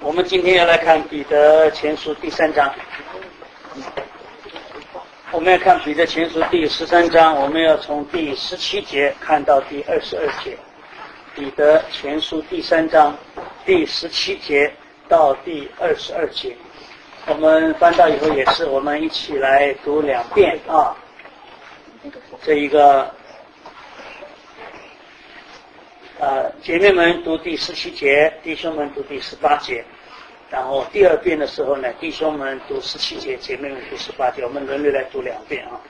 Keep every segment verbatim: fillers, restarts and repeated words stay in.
我们今天要来看彼得前书第三章。我们要看彼得前书第十三章，我们要从第十七节看到第二十二节。彼得前书第三章第十七节到第二十二节，我们翻到以后也是我们一起来读两遍啊。这一个呃，姐妹们读第十七节，弟兄们读第十八节。然后第二遍的时候呢，弟兄们读十七节，姐妹们读十八节，我们轮流来读两遍啊。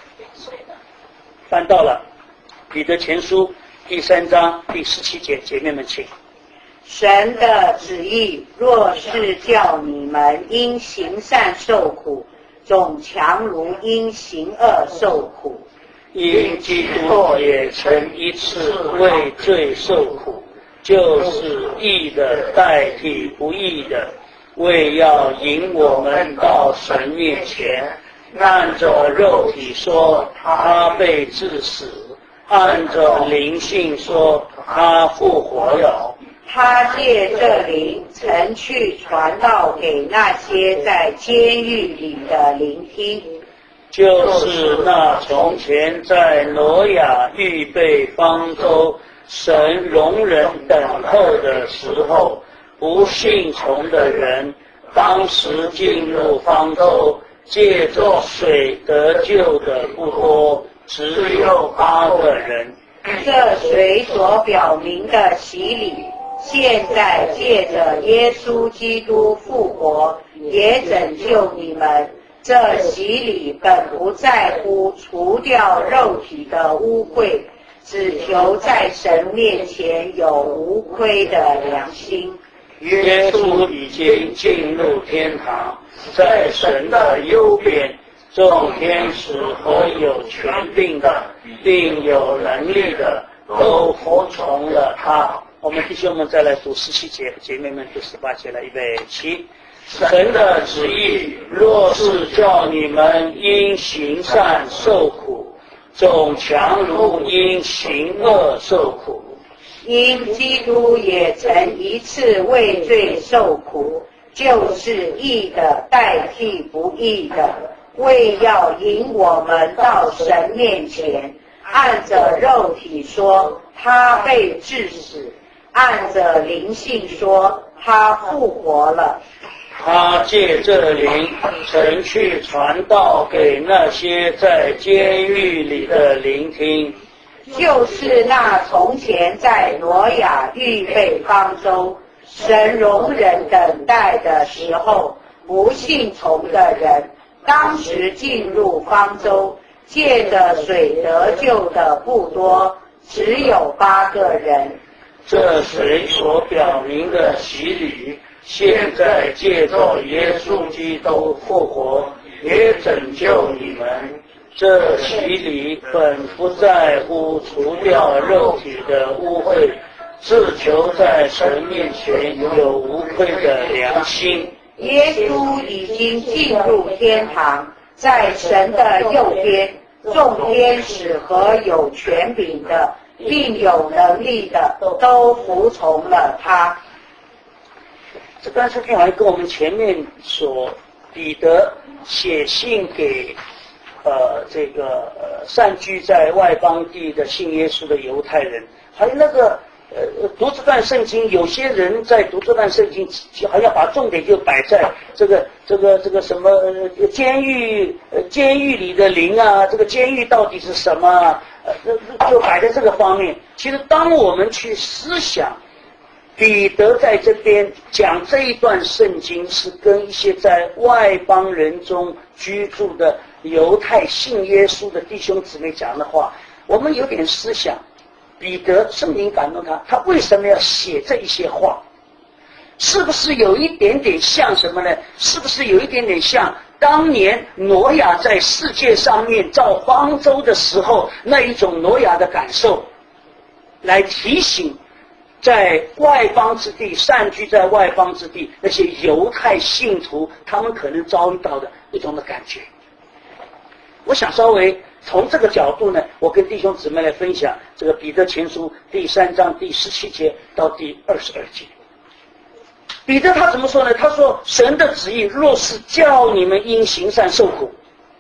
翻到了彼得前书第三章第十七节，姐妹们请。 神的旨意若是叫你们因行善受苦，总强如因行恶受苦。 因基督也曾一次为罪受苦，就是义的代替不义的，为要引我们到神面前。按着肉体说，他被致死；按着灵性说，他复活了。 他借这灵曾去传道给那些在监狱里的聆听， 就是那从前在挪亚预备方舟，神容忍等候的时候，不信从的人，当时进入方舟，借着水得救的不多，只有八个人。 这水所表明的洗礼，现在借着耶稣基督复活，也拯救你们。这洗礼本不在乎除掉肉体的污秽，只求在神面前有无亏的良心。 耶稣已经进入天堂，在神的右边，众天使和有权柄的并有能力的都服从了他。我们弟兄们再来读十七节，姐妹们读十八节来，预备起。神的旨意若是叫你们因行善受苦，总强如因行恶受苦。 因基督也曾一次为罪受苦，就是义的代替不义的，为要引我们到神面前。按着肉体说，他被致死；按着灵性说，他复活了。 他借这灵曾去传道给那些在监狱里的聆听， 就是那从前在挪亚预备方舟，神容忍等待的时候，不信从的人，当时进入方舟，借着水得救的不多，只有八个人。 这水所表明的洗礼，现在借着耶稣基督复活，也拯救你们。这洗礼本不在乎除掉肉体的污秽，只求在神面前有无愧的良心。 耶稣已经进入天堂，在神的右边，众天使和有权柄的并有能力的都服从了他。 这段圣经好像跟我们前面所彼得写信给呃这个呃散居在外邦地的信耶稣的犹太人，还有那个呃读这段圣经，有些人在读这段圣经，好像把重点就摆在这个这个这个什么呃监狱呃监狱里的灵啊，这个监狱到底是什么啊？呃就摆在这个方面。其实当我们去思想彼得在这边讲这一段圣经，是跟一些在外邦人中居住的犹太信耶稣的弟兄姊妹讲的话，我们有点思想，彼得圣灵感动他，他为什么要写这一些话？是不是有一点点像什么呢？是不是有一点点像当年挪亚在世界上面造方舟的时候那一种挪亚的感受，来提醒在外邦之地，散居在外邦之地那些犹太信徒，他们可能遭遇到的一种的感觉。我想稍微从这个角度呢，我跟弟兄姊妹来分享这个彼得前书第三章第十七节到第二十二节。 彼得他怎么说呢？他说神的旨意若是叫你们因行善受苦，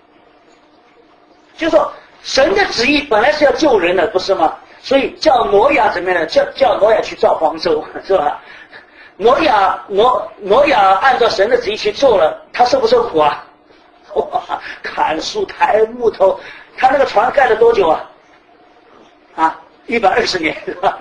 就是说神的旨意本来是要救人的，不是吗？所以叫挪亚怎么样呢？叫叫挪亚去造方舟，是吧？挪亚挪挪亚按照神的旨意去做了，他受不受苦啊？哇，砍树抬木头，他那个船盖了多久啊？啊，一百二十年，是吧？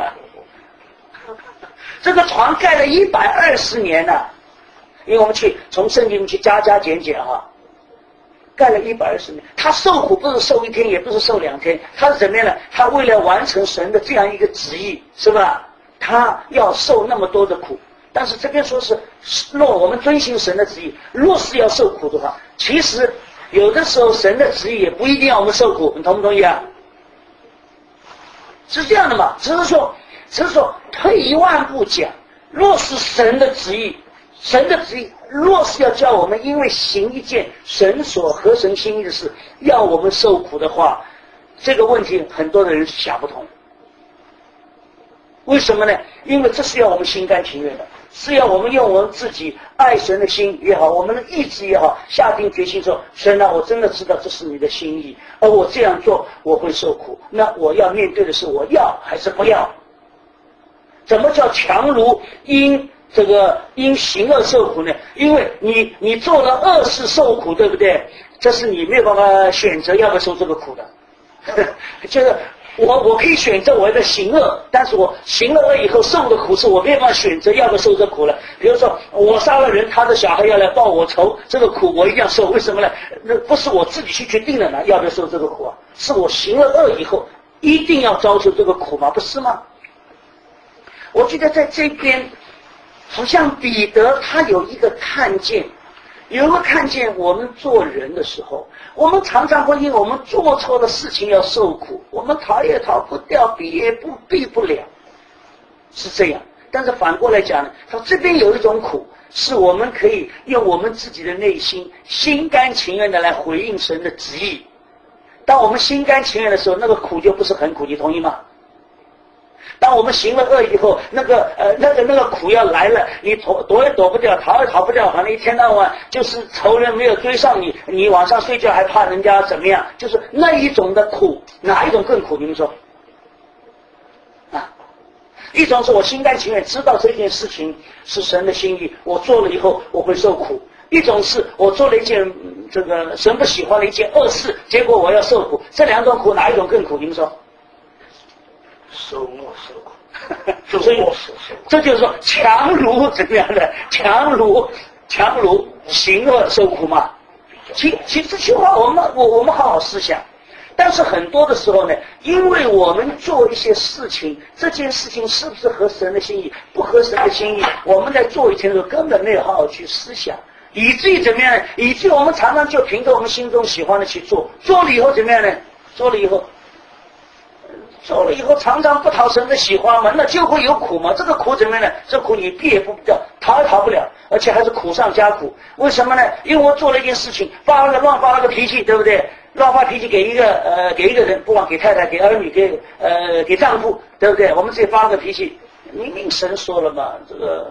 这个船盖了一百二十年呢、啊，因为我们去从圣经去加加减减啊，盖了一百二十年。他受苦不是受一天，也不是受两天，他是怎么样呢？他为了完成神的这样一个旨意，是吧？他要受那么多的苦。但是这边说是，若我们遵行神的旨意，若是要受苦的话，其实有的时候神的旨意也不一定要我们受苦，你同不同意啊？是这样的嘛？只是说，只是说退一万步讲，若是神的旨意，神的旨意若是要叫我们因为行一件神所合神心意的事，要我们受苦的话，这个问题很多的人想不通。为什么呢？因为这是要我们心甘情愿的，是要我们用我们自己爱神的心也好，我们的意志也好，下定决心说，神啊，我真的知道这是你的心意，而我这样做我会受苦，那我要面对的是我要还是不要。怎么叫强如因这个因行恶受苦呢？因为你你做了恶事受苦，对不对？这是你没有办法选择要不要受这个苦的。就是我我可以选择我的行恶，但是我行了恶以后受的苦是我没有办法选择要不要受这苦了。比如说我杀了人，他的小孩要来报我仇，这个苦我一定要受。为什么呢？那不是我自己去决定的呢，要不要受这个苦啊？是我行了恶以后一定要遭受这个苦吗？不是吗？我觉得在这边好像彼得他有一个看见，有一个看见我们做人的时候，我们常常会因为我们做错的事情要受苦，我们逃也逃不掉，避也不避不了，是这样。但是反过来讲呢，他这边有一种苦，是我们可以用我们自己的内心心甘情愿的来回应神的旨意。当我们心甘情愿的时候，那个苦就不是很苦，你同意吗？当我们行了恶以后，那个呃那个那个苦要来了，你躲躲也躲不掉，逃也逃不掉，反正一天到晚就是仇人没有追上你，你晚上睡觉还怕人家怎么样，就是那一种的苦，哪一种更苦？你们说啊？一种是我心甘情愿知道这件事情是神的心意，我做了以后我会受苦；一种是我做了一件这个神不喜欢的一件恶事，结果我要受苦。这两种苦哪一种更苦？你们说？ 受莫受苦， 所以这就是说，强如怎么样的？强如强如行恶受苦嘛。其其实这句话我们我我们好好思想。但是很多的时候呢，因为我们做一些事情，这件事情是不是合神的心意，不合神的心意，我们在做以前的时候根本没有好好去思想，以至于怎么样呢？以至于我们常常就凭着我们心中喜欢的去做，做了以后怎么样呢？做了以后。做了以后常常不讨神的喜欢嘛，那就会有苦嘛。这个苦怎么样呢？这苦你避也避不掉，逃也逃不了，而且还是苦上加苦。为什么呢？因为我做了一件事情，发了个乱发了个脾气，对不对？乱发脾气给一个呃给一个人，不管给太太、给儿女、给呃给丈夫，对不对？我们自己发了个脾气，明明神说了嘛，这个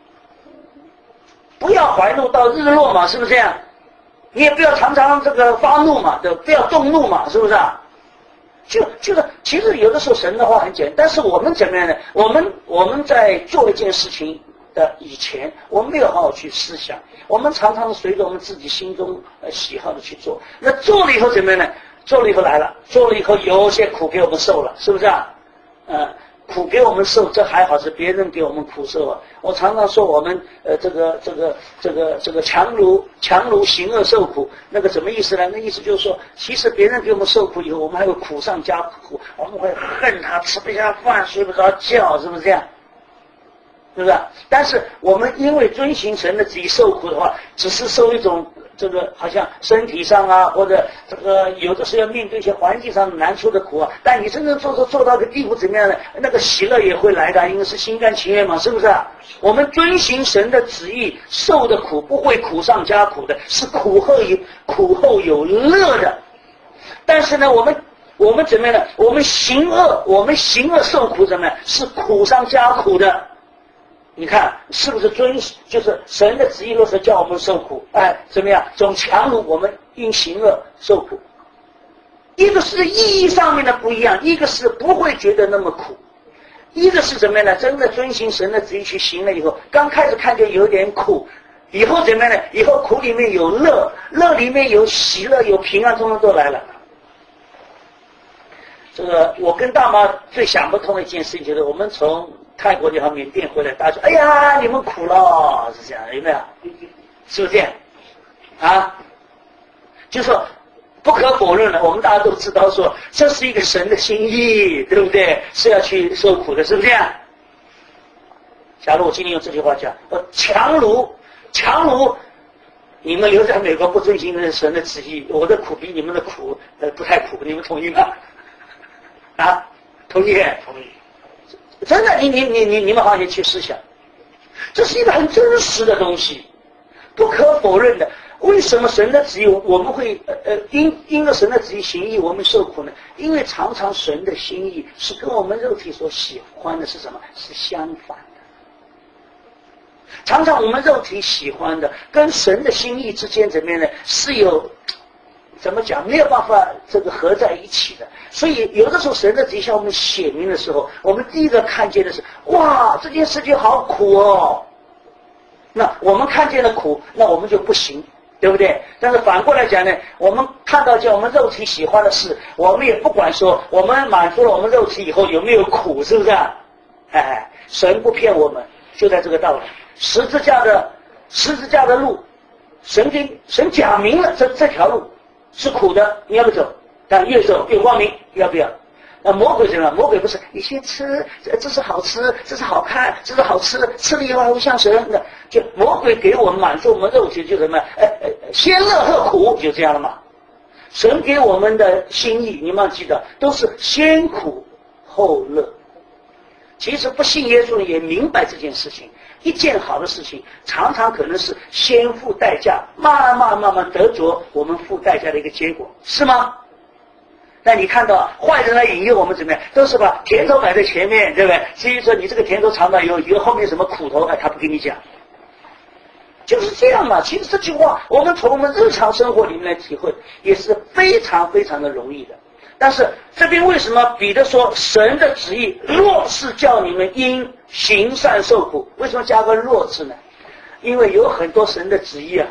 不要怀怒到日落嘛，是不是这样？你也不要常常这个发怒嘛，对，不要动怒嘛，是不是啊？就就是其实有的时候神的话很简单，但是我们怎么样呢？我们我们在做一件事情的以前，我们没有好好去思想，我们常常随着我们自己心中呃喜好的去做。那做了以后怎么样呢？做了以后来了，做了以后有些苦给我们受了，是不是啊？呃，苦给我们受，这还好是别人给我们苦受啊。我常常说我们呃这个这个这个这个强如强如行恶受苦，那个什么意思呢？那意思就是说，其实别人给我们受苦以后，我们还会苦上加苦，我们会恨他，吃不下饭，睡不着觉，是不是这样？是不是？但是我们因为遵行神的旨意受苦的话，只是受一种这个好像身体上啊，或者这个有的时候要面对一些环境上难处的苦啊。但你真正做做做到个地步怎么样呢？那个喜乐也会来的，因为是心甘情愿嘛，是不是啊？我们遵行神的旨意受的苦不会苦上加苦的，是苦后有苦后有乐的。但是呢，我们我们怎么样呢？我们行恶，我们行恶受苦怎么样？是苦上加苦的。 你看是不是遵？就是神的旨意，若是叫我们受苦，哎，怎么样？总强如我们因行恶受苦。一个是意义上面的不一样，一个是不会觉得那么苦，一个是怎么样呢？真的遵行神的旨意去行了以后，刚开始看见有点苦，以后怎么样呢？以后苦里面有乐，乐里面有喜乐，有平安，通通都来了。这个我跟大妈最想不通的一件事情就是，我们从泰国地方缅甸回来，大家说：“哎呀，你们苦了。”是这样，有没有？是不是这样？啊，就说不可否认了，我们大家都知道说，这是一个神的心意，对不对？是要去受苦的，是不是这样？假如我今天用这句话讲，我强如强如你们留在美国不遵行神的旨意，我的苦比你们的苦呃不太苦，你们同意吗？啊，同意？ 同意。 真的，你你你你你们好像去思想，这是一个很真实的东西，不可否认的。为什么神的旨意我们会呃呃因因着神的旨意行义我们受苦呢？因为常常神的心意是跟我们肉体所喜欢的是什么？是相反的。常常我们肉体喜欢的跟神的心意之间怎么样呢？是有怎么讲没有办法这个合在一起的。所以有的时候神的旨意向我们显明的时候，我们第一个看见的是哇，这件事情好苦哦。那我们看见了苦，那我们就不行，对不对？但是反过来讲呢，我们看到叫我们肉体喜欢的事，我们也不管说我们满足了我们肉体以后有没有苦，是不是啊？哎，神不骗我们，就在这个道理。十字架的十字架的路，神给神讲明了这这条路是苦的，你要不走？但越走越光明，要不要？那魔鬼怎么样？魔鬼不是你先吃，这是好吃，这是好看，这是好吃，吃了以后还会像神的。就魔鬼给我们满足我们肉体，就什么？呃呃，先乐后苦，就这样了嘛。神给我们的心意，你们记得都是先苦后乐。其实不信耶稣也明白这件事情。一件好的事情，常常可能是先付代价，慢慢慢慢得着我们付代价的一个结果，是吗？那你看到坏人来引诱我们怎么样？都是把甜头摆在前面，对不对？至于说你这个甜头尝到以后，以后后面什么苦头，哎，他不跟你讲，就是这样嘛。其实这句话，我们从我们日常生活里面来体会，也是非常非常的容易的。但是这边为什么彼得说神的旨意若是叫你们因行善受苦？为什么加个若字呢？因为有很多神的旨意啊，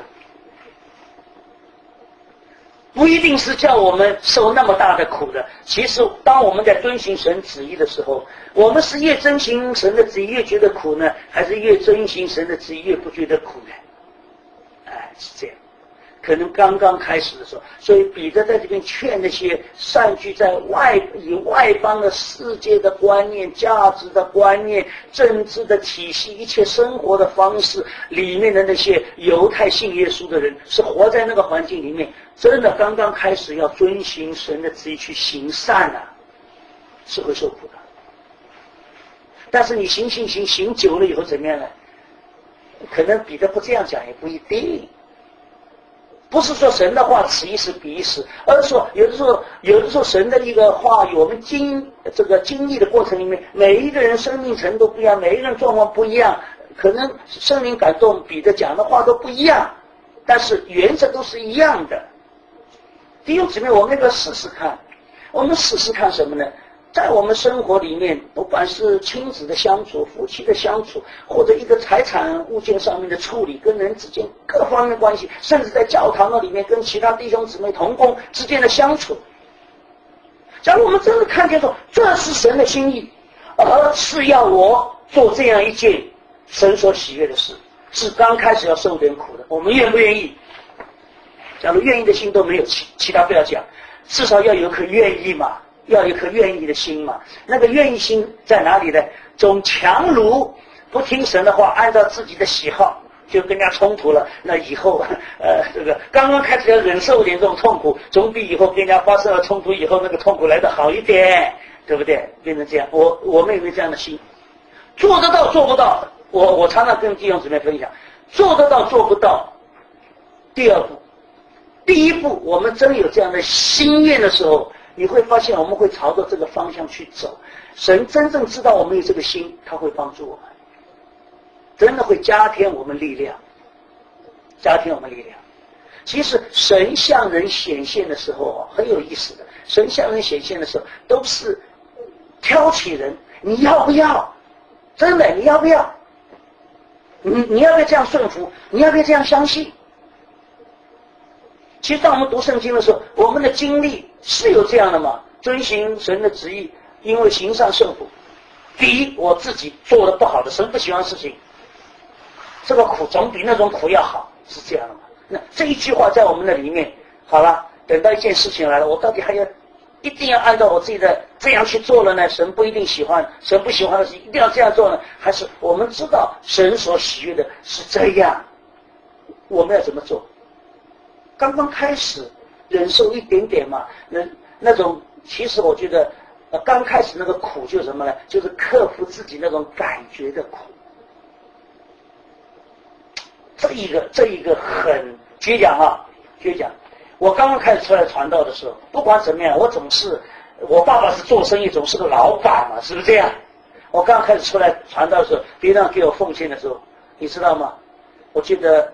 不一定是叫我们受那么大的苦的。其实当我们在遵行神旨意的时候，我们是越遵行神的旨意越觉得苦呢，还是越遵行神的旨意越不觉得苦呢？哎，是这样。可能刚刚开始的时候，所以彼得在这边劝那些散居在外以外邦的世界的观念、价值的观念、政治的体系、一切生活的方式里面的那些犹太信耶稣的人，是活在那个环境里面，真的刚刚开始要遵行神的旨意去行善啊，是会受苦的。但是你行行行行久了以后怎么样呢？可能彼得不这样讲也不一定。不是说神的话此一时彼一时，而是说有的时候有的时候神的一个话语，我们经这个经历的过程里面，每一个人生命程度不一样，每一个人状况不一样，可能圣灵感动彼得讲的话都不一样，但是原则都是一样的。弟兄姊妹，我们要试试看，我们试试看什么呢？在我们生活里面，不管是亲子的相处、夫妻的相处，或者一个财产物件上面的处理，跟人之间各方面关系，甚至在教堂的里面跟其他弟兄姊妹同工之间的相处，假如我们真的看见说这是神的心意，而是要我做这样一件神所喜悦的事，是刚开始要受点苦的，我们愿不愿意？假如愿意的心都没有，其其他不要讲，至少要有颗愿意嘛。要有一颗愿意的心嘛，那个愿意心在哪里呢？总强如不听神的话，按照自己的喜好就跟人家冲突了，那以后呃这个刚刚开始要忍受一点这种痛苦，总比以后跟人家发生了冲突以后那个痛苦来得好一点，对不对？变成这样，我我们有没有这样的心？做得到做不到？我我常常跟弟兄姊妹分享，做得到做不到，第二步，第一步，我们真有这样的心愿的时候，你会发现我们会朝着这个方向去走。神真正知道我们有这个心，他会帮助我们。 真的会加添我们力量，加添我们力量。其实神向人显现的时候啊，很有意思的。神向人显现的时候，都是挑起人，你要不要？真的，你要不要？你你要不要这样顺服？你要不要这样相信？其实当我们读圣经的时候，我们的经历是有这样的嘛？遵行神的旨意，因为行善受苦。第一，我自己做的不好的，神不喜欢的事情，这个苦总比那种苦要好，是这样的嘛？那这一句话在我们的里面，好了，等到一件事情来了，我到底还要一定要按照我自己的这样去做了呢？神不一定喜欢，神不喜欢的事一定要这样做呢？还是我们知道神所喜悦的是这样，我们要怎么做？刚刚开始忍受一点点嘛，那那种其实我觉得，呃，刚开始那个苦就是什么呢？就是克服自己那种感觉的苦。这一个这一个很倔强啊，倔强。我刚刚开始出来传道的时候，不管怎么样，我总是，我爸爸是做生意，总是个老板嘛，是不是这样？我刚刚开始出来传道的时候，别人给我奉献的时候，你知道吗？我觉得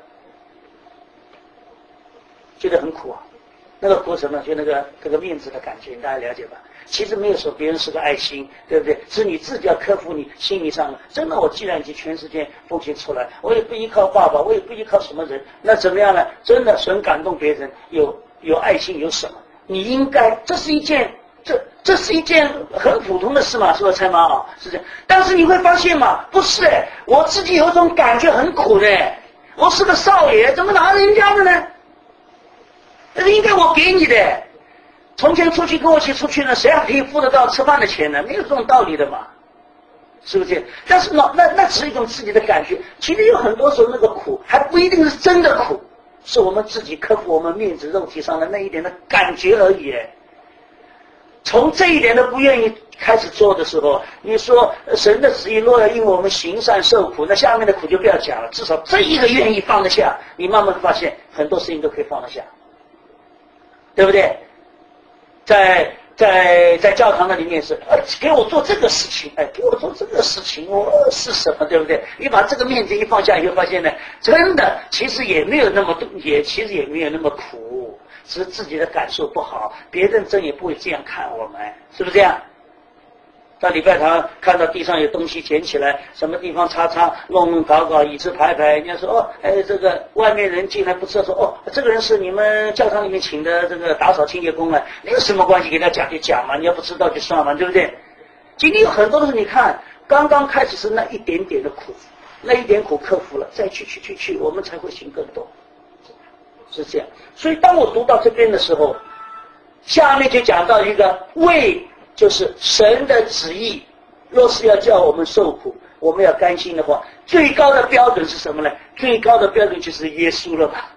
觉得很苦啊。那个苦什么？就那个这个面子的感觉，大家了解吧？其实没有说别人是个爱心，对不对？是你自己要克服你心理上的。真的，我既然已经全世界奉献出来，我也不依靠爸爸，我也不依靠什么人，那怎么样呢？真的，神感动别人，有有爱心，有什么？你应该，这是一件，这这是一件很普通的事嘛，是不是？蔡妈啊，是这样。但是你会发现嘛，不是哎，我自己有一种感觉很苦的，我是个少爷，怎么拿人家的呢？那是应该我给你的。从前出去跟我一起出去呢，谁还可以付得到吃饭的钱呢？没有这种道理的嘛，是不是？但是呢，那那只是一种自己的感觉。其实有很多时候那个苦还不一定是真的苦，是我们自己克服我们面子肉体上的那一点的感觉而已。从这一点都不愿意开始做的时候，你说神的旨意若要因我们行善受苦，那下面的苦就不要讲了。至少这一个愿意放得下，你慢慢发现很多事情都可以放得下，对不对？在在在教堂的里面是，呃，给我做这个事情，哎，给我做这个事情，我是什么，对不对？你把这个面子一放下，你会发现呢，真的其实也没有那么也其实也没有那么苦，只是自己的感受不好，别人真也不会这样看我们，是不是这样？到礼拜堂看到地上有东西捡起来，什么地方擦擦弄弄搞搞，椅子排排，人家说哦，哎，这个外面人进来不知道说哦，这个人是你们教堂里面请的这个打扫清洁工啊，你有什么关系？给他讲就讲嘛，你要不知道就算嘛，对不对？今天有很多的时候，你看刚刚开始是那一点点的苦，那一点苦克服了，再去去去去，我们才会行更多，是这样。所以当我读到这边的时候，下面就讲到一个为。就是神的旨意，若是要叫我们受苦，我们要甘心的话，最高的标准是什么呢？最高的标准就是耶稣了吧。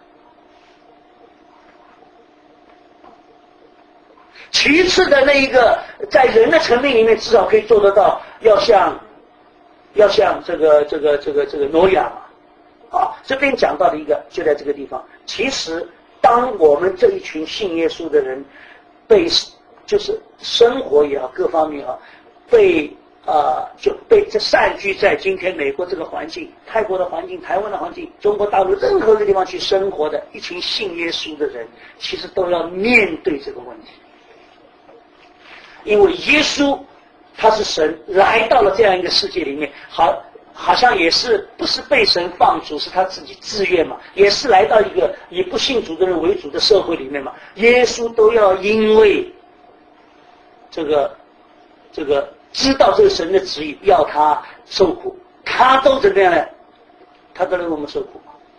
其次的那一个，在人的层面里面，至少可以做得到，要像，要像这个这个这个这个挪亚嘛。啊，这边讲到的一个就在这个地方。其实，当我们这一群信耶稣的人被。就是生活也好，各方面也好，被啊、呃、就被这散居在今天美国这个环境、泰国的环境、台湾的环境、中国大陆任何一个地方去生活的一群信耶稣的人，其实都要面对这个问题，因为耶稣他是神来到了这样一个世界里面，好。好像也是不是被神放逐，是他自己自愿嘛，也是来到一个以不信主的人为主的社会里面嘛，耶稣都要因为这个这个知道这个神的旨意要他受苦，他都怎么样呢？他都让我们受苦。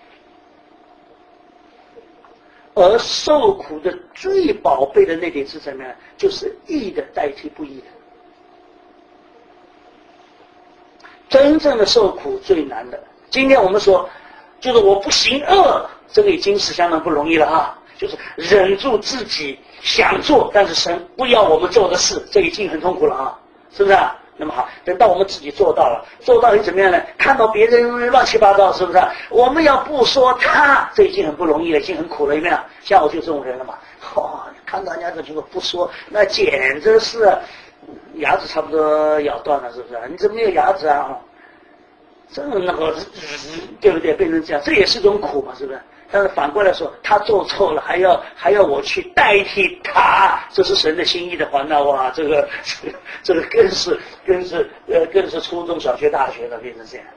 而受苦的最宝贝的那点是什么呢？就是义的代替不义的。真正的受苦最难的。今天我们说，就是我不行恶，这个已经是相当不容易了啊。就是忍住自己想做，但是神不要我们做的事，这已经很痛苦了啊，是不是啊？那么好，等到我们自己做到了，做到你怎么样呢？看到别人乱七八糟，是不是啊？我们要不说他，这已经很不容易了，已经很苦了，有没有？像我就这种人了嘛。哦，看到人家这结果不说，那简直是牙齿差不多咬断了，是不是？你怎么没有牙齿啊？ 这那个对不对？变成这样，这也是种苦嘛，是不是？但是反过来说，他做错了，还要还要我去代替他，这是神的心意的话，那哇，这个这个更是更是呃更是初中小学大学了，变成这样。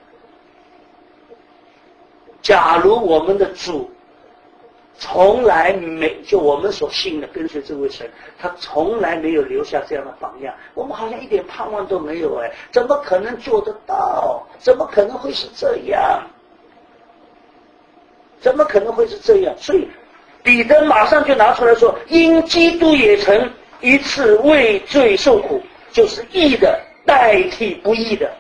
假如我们的主从来没就我们所信的跟随这位神，他从来没有留下这样的榜样，我们好像一点盼望都没有哎，怎么可能做得到？怎么可能会是这样？怎么可能会是这样？所以彼得马上就拿出来说，因基督也曾一次为罪受苦，就是义的代替不义的。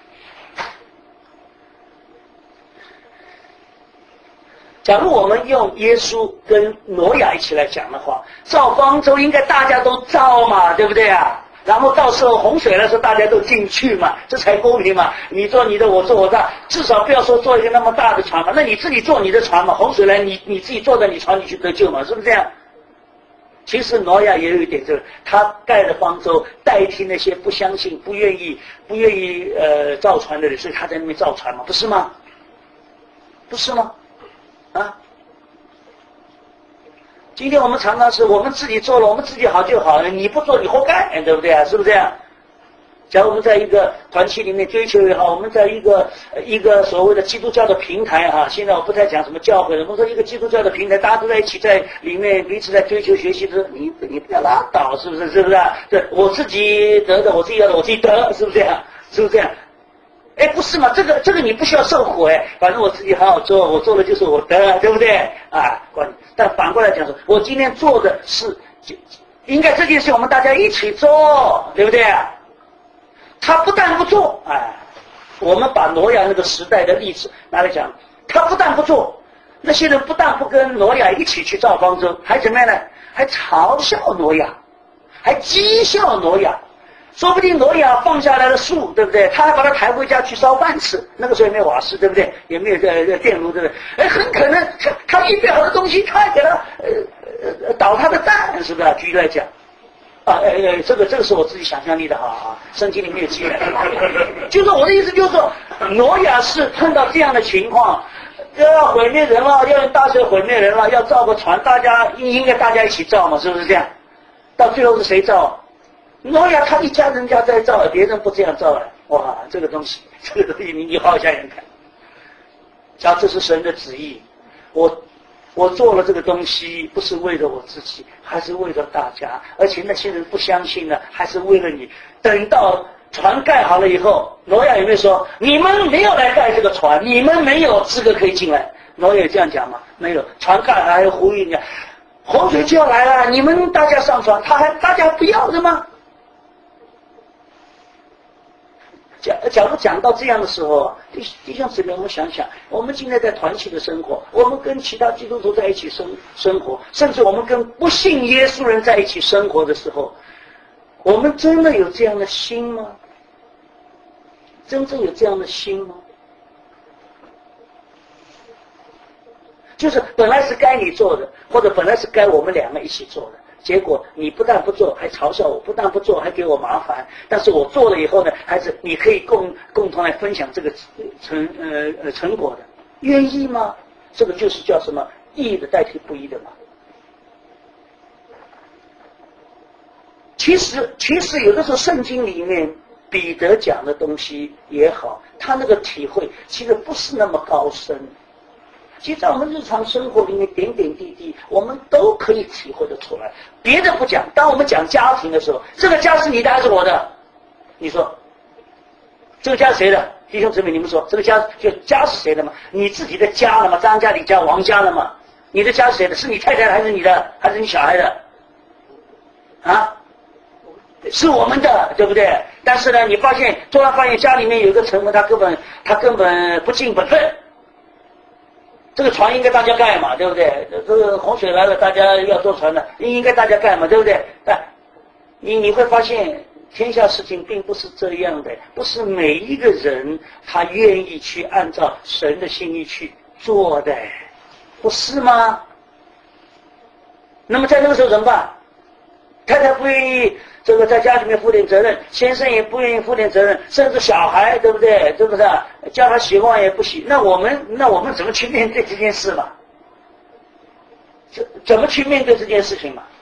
假如我们用耶稣跟挪亚一起来讲的话，造方舟应该大家都造嘛，对不对啊？然后到时候洪水的时候大家都进去嘛，这才公平嘛。你做你的，我做我的，至少不要说做一个那么大的船嘛。那你自己做你的船嘛，洪水来你你自己坐在你船里去得救嘛，是不是这样？其实挪亚也有一点这个，他盖的方舟代替那些不相信、不愿意、不愿意呃造船的人，所以他在那边造船嘛，不是吗？不是吗？啊！今天我们常常是我们自己做了，我们自己好就好了，你不做你活该，对不对啊？是不是这样？假如我们在一个团体里面追求也好，我们在一个一个所谓的基督教的平台哈，现在我不太讲什么教会了，我们说一个基督教的平台，大家都在一起在里面彼此在追求学习的时候，你你不要拉倒，是不是？是不是？对，我自己得的，我自己要的，我自己得，是不是这样？是不是这样？哎，不是嘛？这个这个你不需要受苦哎，反正我自己好好做，我做的就是我的，对不对？啊，关键。但反过来讲说，我今天做的是，应该这件事我们大家一起做，对不对？他不但不做，哎，我们把挪亚那个时代的例子拿来讲，他不但不做，那些人不但不跟挪亚一起去造方舟，还怎么样呢？还嘲笑挪亚，还讥笑挪亚。说不定挪亚放下来的树，对不对？他还把它抬回家去烧饭吃。那个时候也没有瓦斯，对不对？也没有呃电炉，对不对？哎，很可能他他预备好的东西，他还给他呃呃捣他的蛋，是不是？举例来讲，啊，哎哎，这个这个是我自己想象力的哈啊，圣经里面有记载。就是我的意思，就是说，挪亚是碰到这样的情况，要毁灭人了，要用大水毁灭人了，要造个船，大家应该大家一起造嘛，是不是这样？到最后是谁造？挪亚他一家人家在造，别人不这样造了，哇，这个东西，这个东西你你好好想想看。假如这是神的旨意，我我做了这个东西，不是为了我自己，还是为了大家，而且那些人不相信呢，还是为了你。等到船盖好了以后，挪亚有没有说你们没有来盖这个船，你们没有资格可以进来？挪亚有这样讲吗？没有，船盖了还要呼吁你，洪水就要来了，你们大家上船，他还大家不要的吗？假假如讲到这样的时候，弟弟兄姊妹，我们想想，我们今天在团体的生活，我们跟其他基督徒在一起生生活，甚至我们跟不信耶稣人在一起生活的时候，我们真的有这样的心吗？真正有这样的心吗？就是本来是该你做的，或者本来是该我们两个一起做的。结果你不但不做，还嘲笑我；不但不做，还给我麻烦。但是我做了以后呢，还是你可以共共同来分享这个成呃呃成果的，愿意吗？这个就是叫什么义的代替不义的嘛。其实其实有的时候圣经里面彼得讲的东西也好，他那个体会其实不是那么高深。其实在我们日常生活里面点点滴滴，我们都可以体会得出来。别的不讲，当我们讲家庭的时候，这个家是你的还是我的？你说，这个家是谁的？弟兄姊妹，你们说，这个家就家是谁的嘛？你自己的家了吗？张家、李家、王家了吗？你的家是谁的？是你太太的还是你的？还是你小孩的？啊？是我们的，对不对？但是呢，你发现突然发现家里面有一个成分，他根本他根本不尽本分。这个船应该大家盖嘛，对不对？这个洪水来了，大家要坐船的，应该大家盖嘛，对不对？但你你会发现，天下事情并不是这样的，不是每一个人他愿意去按照神的心意去做的，不是吗？那么在那个时候怎么办？ 太太不愿意这个在家里面负点责任，先生也不愿意负点责任，甚至小孩，对不对？对不对？叫他洗碗也不洗，那我们那我们怎么去面对这件事嘛？怎怎么去面对这件事情嘛？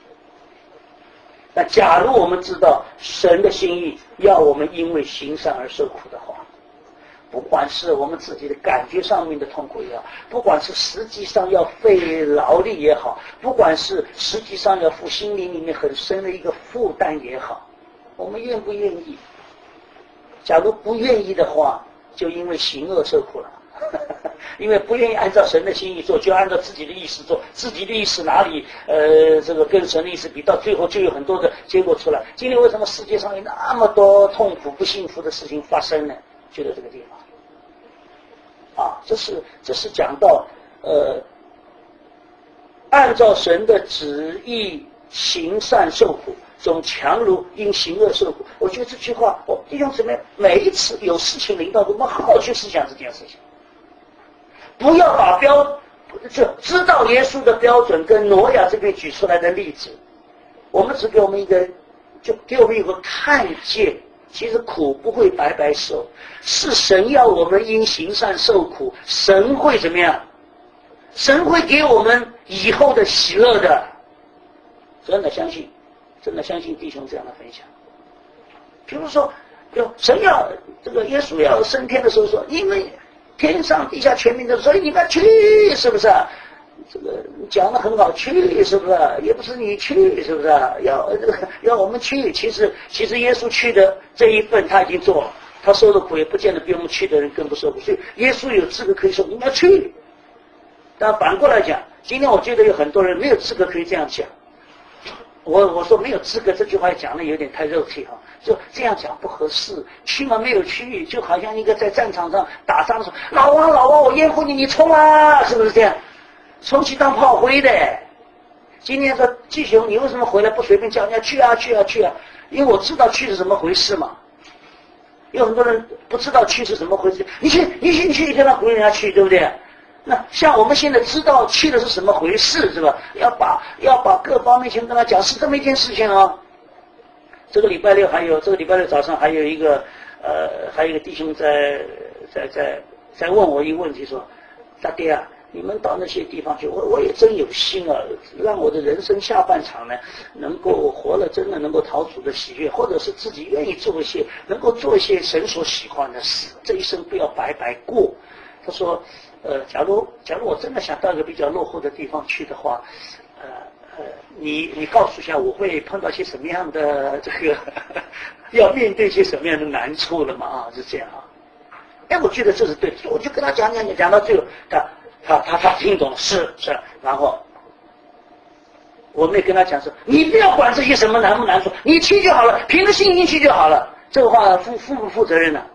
那假如我们知道神的心意要我们因为行善而受苦的话，不管是我们自己的感觉上面的痛苦也好，不管是实际上要费劳力也好，不管是实际上要负心灵里面很深的一个负担也好，我们愿不愿意？假如不愿意的话，就因为行恶受苦了。因为不愿意按照神的心意做，就按照自己的意思做，自己的意思哪里呃这个跟神的意思比，到最后就有很多的结果出来。今天为什么世界上有那么多痛苦不幸福的事情发生呢？就在这个地方啊，这是这是讲到呃按照神的旨意行善受苦，总强如因行恶受苦。我觉得这句话，哦，弟兄姊妹，每一次有事情临到，我们好好去思想这件事情。不要把标就知道耶稣的标准跟挪亚这边举出来的例子，我们只给我们一个，就给我们一个看见，其实苦不会白白受，是神要我们因行善受苦，神会怎么样？神会给我们以后的喜乐的。真的相信，真的相信弟兄这样的分享。比如说，就神要这个耶稣要升天的时候说，因为天上地下全民的，所以你们去，是不是？这个讲得很好，去是不是？也不是你去，是不是？要要我们去，其实其实耶稣去的这一份他已经做了，他受的苦也不见得比我们去的人更不受苦，所以耶稣有资格可以说你们要去。但反过来讲，今天我觉得有很多人没有资格可以这样讲。我我说没有资格这句话讲的有点太肉体哈，就这样讲不合适。去嘛没有去，就好像一个在战场上打仗的时候，老王老王我掩护你，你冲啊，是不是这样？冲去当炮灰的。今天说季雄，你为什么回来不随便叫人家去啊去啊去啊？因为我知道去是怎么回事嘛。有很多人不知道去是怎么回事，你去你去你去，一天到晚鼓励人家去，对不对？那像我们现在知道去的是什么回事，是吧？要把要把各方面先跟他讲，是这么一件事情哦。这个礼拜六还有这个礼拜六早上还有一个呃还有一个弟兄在在在在问我一个问题，说大爹啊，你们到那些地方去，我我也真有心啊，让我的人生下半场呢能够活了，真的能够讨主的喜悦，或者是自己愿意做一些能够做一些神所喜欢的事，这一生不要白白过。他说呃，假如假如我真的想到一个比较落后的地方去的话，呃呃，你你告诉一下，我会碰到些什么样的这个，要面对些什么样的难处了嘛？啊，是这样啊。哎，我觉得这是对的，我就跟他讲讲讲，讲到最后，他他他他听懂了，是是，然后我们也跟他讲说，你不要管这些什么难不难处，你去就好了，凭着信心去就好了。这个话负负不负责任呢？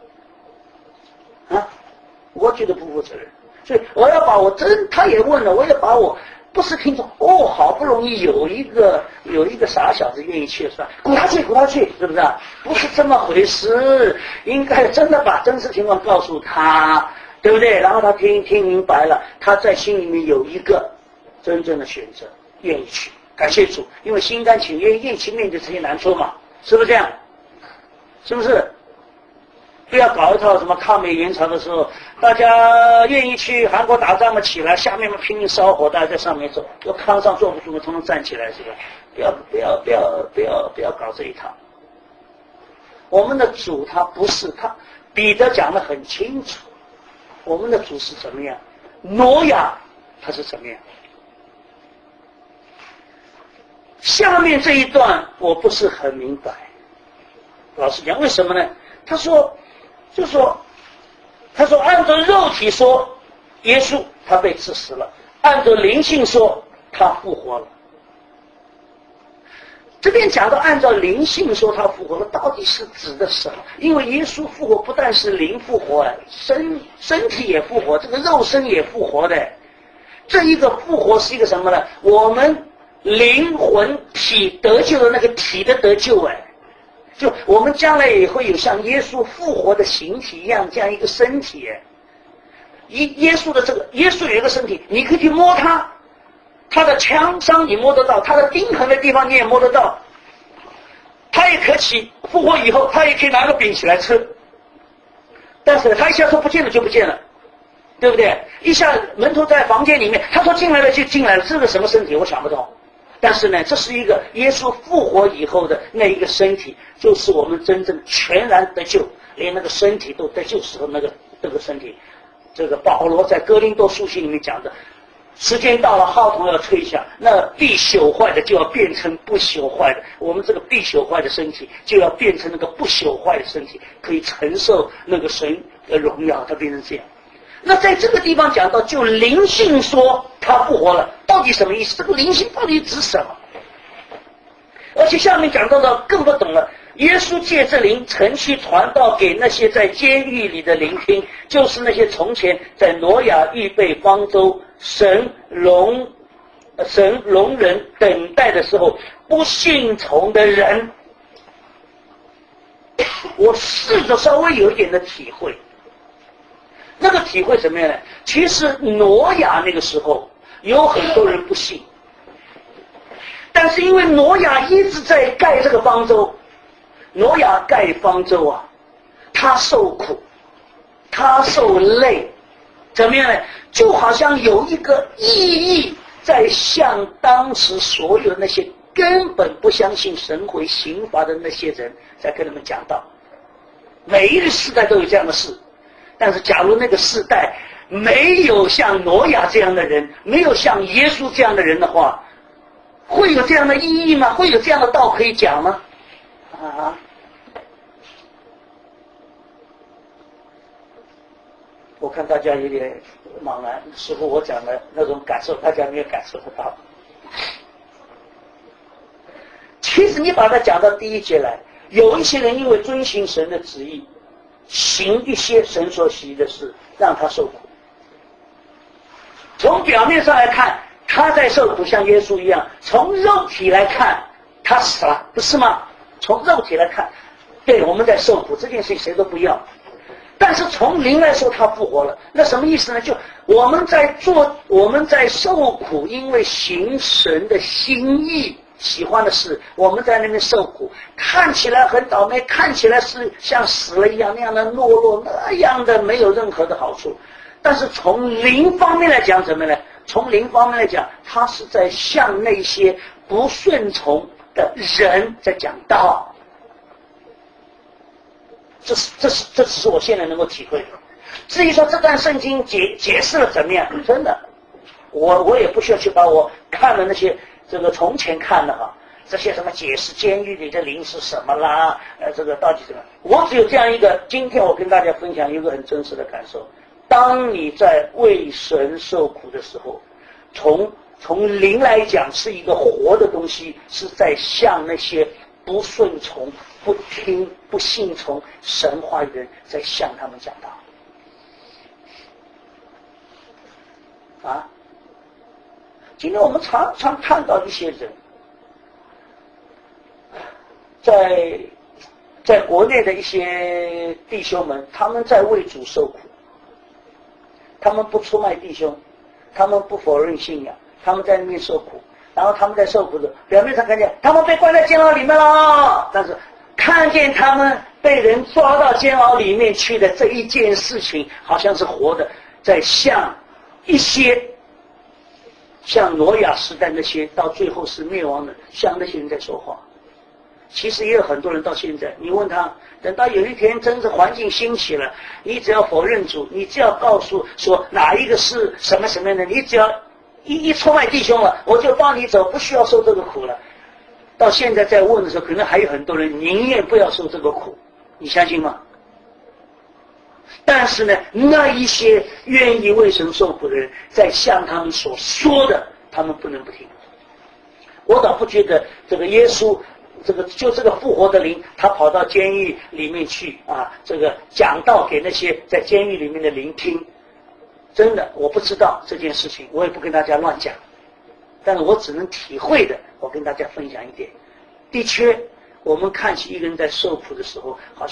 啊？我觉得不负责任，所以我要把我真，他也问了，我也把我不是听众哦，好不容易有一个有一个傻小子愿意去，是吧？鼓他去，鼓他去，是不是？不是这么回事，应该真的把真实情况告诉他，对不对？然后他听听明白了，他在心里面有一个真正的选择，愿意去，感谢主，因为心甘情愿，愿意去面对这些难处嘛，是不是这样？是不是？不要搞一套什么抗美援朝的时候，大家愿意去韩国打仗嘛，起来，下面嘛拼命烧火，大家在上面走，要康上坐不住嘛，统统站起来，是吧？不要不要不要不要不要搞这一套。我们的主他不是他，彼得讲得很清楚，我们的主是怎么样，挪亚他是怎么样。下面这一段我不是很明白，老实讲，为什么呢？他说。就说，他说按照肉体说，耶稣他被治死了；按照灵性说，他复活了。这边讲到按照灵性说他复活了，到底是指的什么？因为耶稣复活不但是灵复活，身身体也复活，这个肉身也复活的。这一个复活是一个什么呢？我们灵魂体得救的那个体的得救，哎。就我们将来也会有像耶稣复活的形体一样这样一个身体，耶耶稣的这个耶稣有一个身体，你可以去摸它， 他的枪伤你摸得到，他的钉痕的地方你也摸得到，他也可起复活以后，他也可以拿个饼起来吃。但是他一下说不见了就不见了，对不对？一下门徒在房间里面，他说进来了就进来了，这个什么身体我想不通。但是呢，这是一个耶稣复活以后的那一个身体，就是我们真正全然得救，连那个身体都得救时候那个这个身体。这个保罗在哥林多书信里面讲的，时间到了，号筒要吹响，那必朽坏的就要变成不朽坏的，我们这个必朽坏的身体就要变成那个不朽坏的身体，可以承受那个神的荣耀，它变成这样。那在这个地方讲到，就灵性说他复活了，到底什么意思？这个灵性到底指什么？而且下面讲到的更不懂了。耶稣借这灵曾去传道给那些在监狱里的聆听，就是那些从前在挪亚预备方舟神容神容人等待的时候不信从的人。我试着稍微有一点的体会，那个体会怎么样呢？其实挪亚那个时候有很多人不信，但是因为挪亚一直在盖这个方舟，挪亚盖方舟啊，他受苦，他受累，怎么样呢？就好像有一个意义在向当时所有那些根本不相信神会刑罚的那些人，在跟他们讲道。每一个时代都有这样的事，但是假如那个时代没有像挪亚这样的人，没有像耶稣这样的人的话，会有这样的意义吗？会有这样的道可以讲吗？啊！我看大家有点茫然，似乎我讲的那种感受，大家没有感受得到。其实你把它讲到第一节来，有一些人因为遵行神的旨意，行一些神所喜的事，让他受苦。从表面上来看，他在受苦，像耶稣一样；从肉体来看，他死了，不是吗？从肉体来看，对，我们在受苦，这件事情谁都不要。但是从灵来说，他复活了，那什么意思呢？就我们在做，我们在受苦，因为行神的心意喜欢的事，我们在那边受苦，看起来很倒霉，看起来是像死了一样那样的懦弱，那样的没有任何的好处。但是从灵方面来讲，怎么呢？从灵方面来讲，他是在向那些不顺从的人在讲道。这是这是这只是我现在能够体会的。至于说这段圣经解解释了怎么样，真的，我我也不需要去把我看的那些这个从前看的哈，这些什么解释监狱里的灵是什么啦，呃，这个到底什么？我只有这样一个，今天我跟大家分享一个很真实的感受：当你在为神受苦的时候，从从灵来讲是一个活的东西，是在向那些不顺从、不听、不信从神话的人，在向他们讲道。啊，今天我们常常看到一些人，在在国内的一些弟兄们，他们在为主受苦，他们不出卖弟兄，他们不否认信仰，他们在那边受苦。然后他们在受苦的，表面上看见他们被关在监牢里面了，但是看见他们被人抓到监牢里面去的这一件事情，好像是活的，在向一些像挪亚时代那些到最后是灭亡的，向那些人在说话。其实也有很多人到现在，你问他，等到有一天真是环境兴起了，你只要否认主，你只要告诉说哪一个是什么什么样的，你只要一一出卖弟兄了，我就放你走，不需要受这个苦了。到现在在问的时候，可能还有很多人宁愿不要受这个苦，你相信吗？但是呢，那一些愿意为神受苦的人，在向他们所说的，他们不能不听。我倒不觉得这个耶稣，这个就这个复活的灵，他跑到监狱里面去啊，这个讲道给那些在监狱里面的灵听。真的，我不知道这件事情，我也不跟大家乱讲，但是我只能体会的，我跟大家分享一点。的确，我们看起一个人在受苦的时候，好像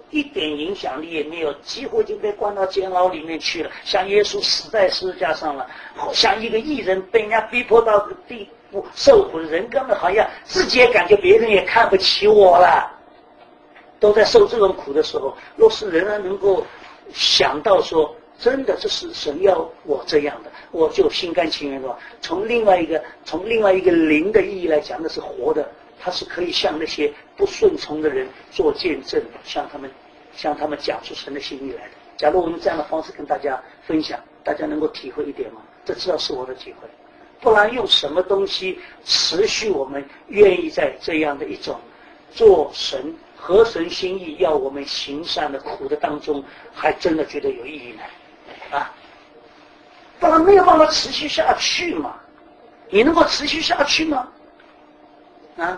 一点影响力也没有，几乎就被关到监牢里面去了。像耶稣死在十字架上了，像一个义人被人家逼迫到地步受苦的人，根本好像自己也感觉别人也看不起我了，都在受这种苦的时候，若是人人能够想到说，真的这是神要我这样的，我就心甘情愿的话，从另外一个从另外一个灵的意义来讲，那是活的，它是可以向那些不顺从的人做见证，向他们向他们讲出神的心意来的。假如我们这样的方式跟大家分享，大家能够体会一点吗？这至少是我的体会。不然用什么东西持续我们愿意在这样的一种做神合神心意要我们行善的苦的当中，还真的觉得有意义呢？啊，不然没有办法持续下去嘛。你能够持续下去吗？啊，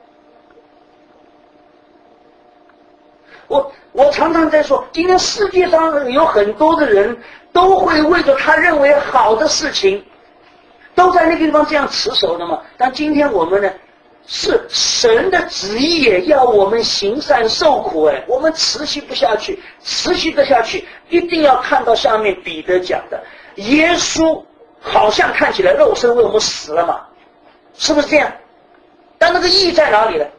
我我常常在说，今天世界上有很多的人都会为着他认为好的事情，都在那个地方这样持守的嘛。但今天我们呢，是神的旨意也要我们行善受苦，哎，我们持续不下去，持续不下去，一定要看到下面彼得讲的，耶稣好像看起来肉身为我们死了嘛，是不是这样？但那个意义在哪里呢？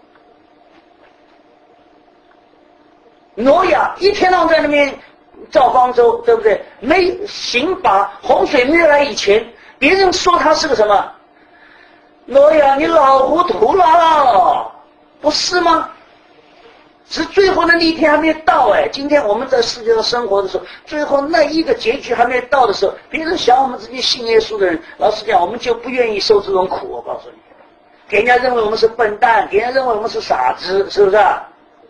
挪亚一天到晚在那边造方舟，对不对？没刑罚，洪水没有来以前，别人说他是个什么？挪亚，你老糊涂了，不是吗？只是最后的那一天还没到，哎，今天我们在世界上生活的时候，最后那一个结局还没到的时候，别人想我们这些信耶稣的人，老实讲，我们就不愿意受这种苦。我告诉你，给人家认为我们是笨蛋，给人家认为我们是傻子，是不是啊？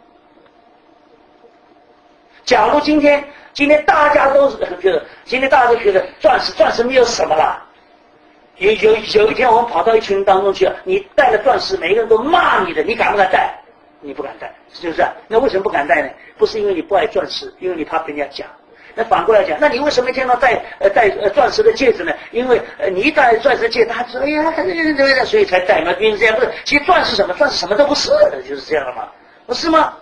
假如今天今天大家都是觉得，今天大家都觉得钻石钻石没有什么了。有有有一天我们跑到一群人当中去了，你戴了钻石，每个人都骂你的，你敢不敢戴？你不敢戴，是不是？那为什么不敢戴呢？不是因为你不爱钻石，因为你怕被人家讲。那反过来讲，那你为什么一天到戴呃戴呃钻石的戒指呢？因为呃你一戴钻石戒指，他说哎呀，所以才戴嘛，因为这样不是。其实钻石什么？钻石什么都不是，就是这样的嘛，不是吗？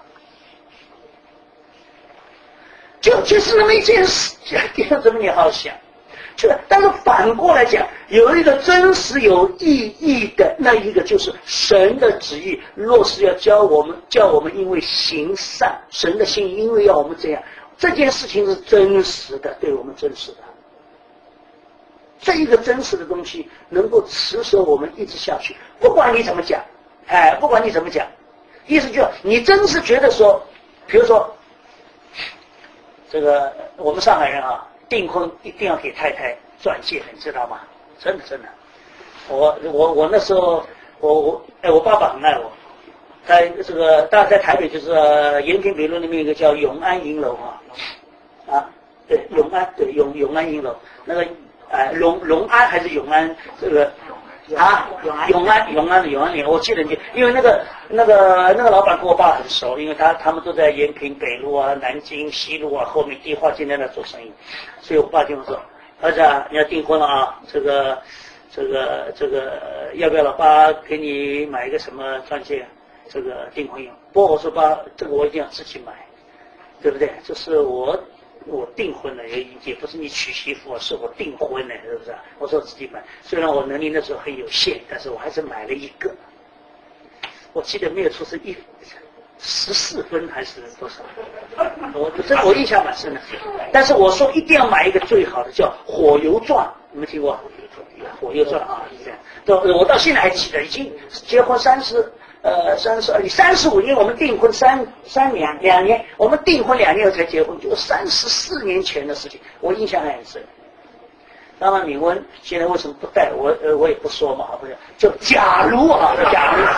就就是那么一件事，这样怎么你好好想？就但是反过来讲，有一个真实有意义的那一个就是神的旨意，若是要教我们叫我们因为行善，神的心意因为要我们这样，这件事情是真实的，对我们真实的。这一个真实的东西能够持守我们一直下去，不管你怎么讲，哎，不管你怎么讲，意思就是你真是觉得说，比如说这个我们上海人啊，订婚一定要给太太钻戒，你知道吗？真的真的，我我我那时候我我哎，我爸爸很爱我，在这个大概在台北就是延平北路那边一个叫永安银楼啊，啊对永安对永永安银楼那个呃永永安还是永安这个。啊，永安永安永安永安永安，我记得你，因为那个那个那个老板跟我爸很熟，因为他他们都在延平北路啊、南京西路啊后面地化街那那做生意，所以我爸跟我说，儿子啊，你要订婚了啊，这个这个这个要不要老爸给你买一个什么钻戒？这个订婚用。不过我说爸，这个我一定要自己买，对不对？这是我。我订婚了，也也不是你娶媳妇，是我订婚了，是不是？我说自己买，虽然我能力那时候很有限，但是我还是买了一个。我记得没有错是一十四分还是多少？我这我印象蛮深的。但是我说一定要买一个最好的，叫火油钻，你们听过？火油钻啊，是这样。到我到现在还记得，已经结婚三十。呃，三十二、三十五年，我们订婚三三年，两年，我们订婚两年后才结婚，就三十四年前的事情，我印象还很深。当然，敏文现在为什么不带我？呃，我也不说嘛，不是，就假如啊，假如，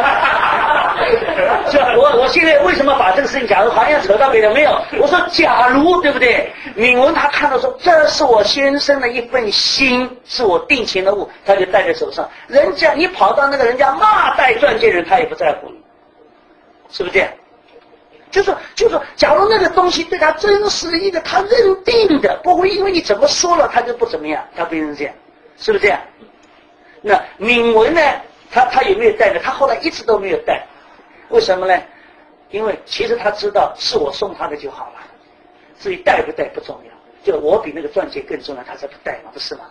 是吧？我我现在为什么把这个事情假如好像扯到别人没有？我说假如，对不对？敏文他看到说，这是我先生的一份心，是我定情的物，他就戴在手上。人家你跑到那个人家骂戴钻戒人，他也不在乎你，是不是这样？就是就是，假如那个东西对他真实的一个他认定的，不会因为你怎么说了他就不怎么样，他变成这样，是不是这样？那敏文呢？他他有没有带呢？他后来一直都没有带，为什么呢？ 因为其实他知道是我送他的就好了，至于带不带不重要，就我比那个钻戒更重要，他才不带嘛，不是吗？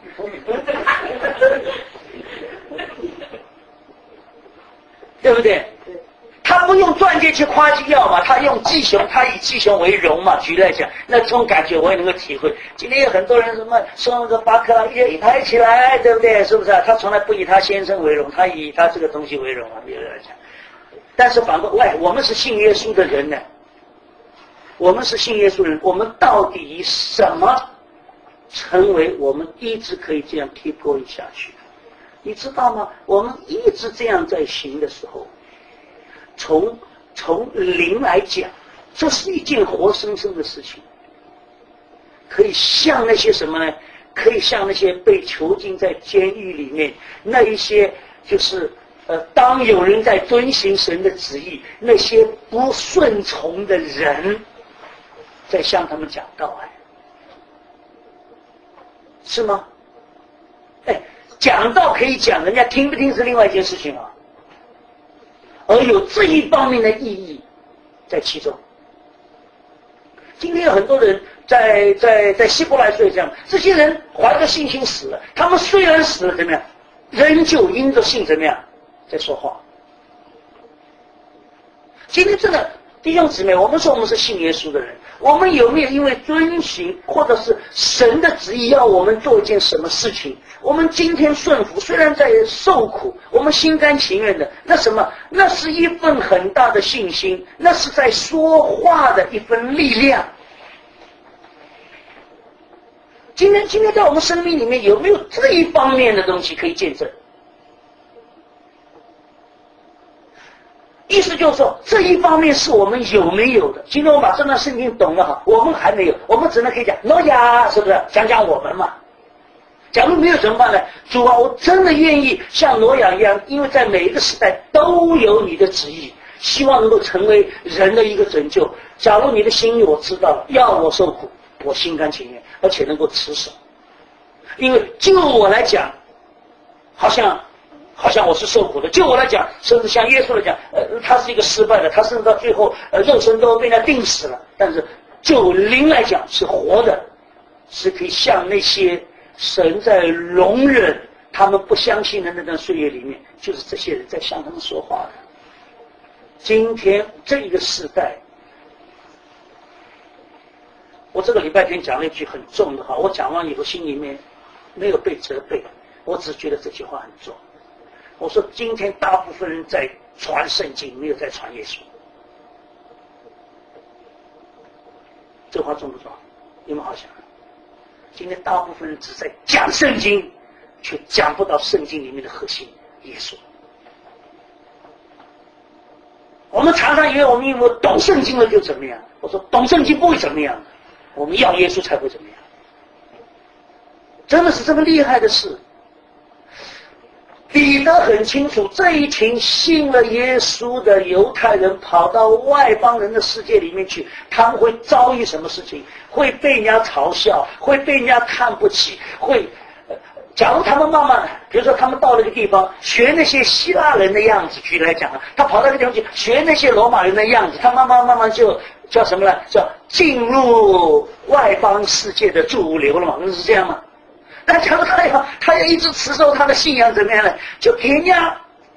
对不对？他不用钻戒去夸击要嘛，他用鸡熊，他以鸡熊为荣嘛。举例来讲，那这种感觉我也能够体会。今天有很多人什么送个巴克拉一抬起来，对不对？是不是啊？他从来不以他先生为荣，他以他这个东西为荣啊。比如来讲，但是反过来，我们是信耶稣的人呢，我们是信耶稣人，我们到底以什么成为我们一直可以这样 keep going 下去？你知道吗？我们一直这样在行的时候，从从灵来讲，这是一件活生生的事情，可以像那些什么呢？可以像那些被囚禁在监狱里面那一些，就是呃，当有人在遵行神的旨意，那些不顺从的人，在向他们讲道爱，是吗？哎。讲道可以讲，人家听不听是另外一件事情啊。而有这一方面的意义在其中。今天有很多人在在在希伯来书也这样，这些人怀着信心死了，他们虽然死了怎么样，仍旧因着信怎么样在说话。今天真的弟兄姊妹，我们说我们是信耶稣的人，我们有没有因为遵行或者是神的旨意要我们做一件什么事情，我们今天顺服，虽然在受苦，我们心甘情愿的，那什么，那是一份很大的信心，那是在说话的一份力量。今天今天在我们生命里面有没有这一方面的东西可以见证？意思就是说，这一方面是我们有没有的。今天我把这段圣经懂了哈，我们还没有，我们只能可以讲挪亚，是不是？讲讲我们嘛。假如没有怎么办呢？主啊，我真的愿意像挪亚一样，因为在每一个时代都有你的旨意，希望能够成为人的一个拯救。假如你的心意我知道了，要我受苦，我心甘情愿，而且能够持守。因为就我来讲，好像好像我是受苦的；就我来讲，甚至像耶稣来讲，呃，他是一个失败的，他甚至到最后，呃，肉身都被人家钉死了。但是就灵来讲是活的，是可以像那些神在容忍他们不相信的那段岁月里面，就是这些人在向他们说话的。今天这个时代，我这个礼拜天讲了一句很重的话，我讲完以后心里面没有被责备，我只觉得这句话很重。我说今天大部分人在传圣经，没有在传耶稣。这话重不重？有没有好想？今天大部分人只在讲圣经，却讲不到圣经里面的核心耶稣。我们常常以为我们因为懂圣经了就怎么样，我说懂圣经不会怎么样，我们要耶稣才会怎么样。真的是这么厉害的事。彼得很清楚，这一群信了耶稣的犹太人跑到外邦人的世界里面去，他们会遭遇什么事情？会被人家嘲笑，会被人家看不起，会呃，假如他们慢慢，比如说他们到了一个地方，学那些希腊人的样子，举例来讲啊，他跑到一个地方去学那些罗马人的样子，他慢慢慢慢就叫什么呢？叫进入外邦世界的主流了嘛，不是这样吗？但假如他要他要一直持守他的信仰怎么样呢？就给人家，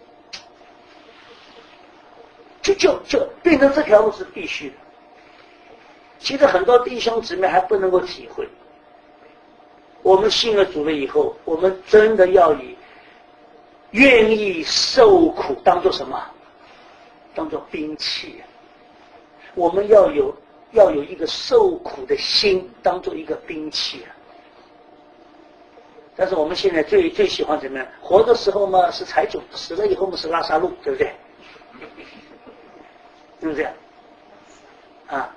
就就就变成这条路是必须的。其实很多弟兄姊妹还不能够体会，我们信了主了以后，我们真的要以愿意受苦当做什么？当做兵器。我们要有要有一个受苦的心，当做一个兵器啊。但是我们现在最最喜欢怎么样？活的时候嘛是财主，死了以后嘛是拉萨路，对不对？是不是这样？啊？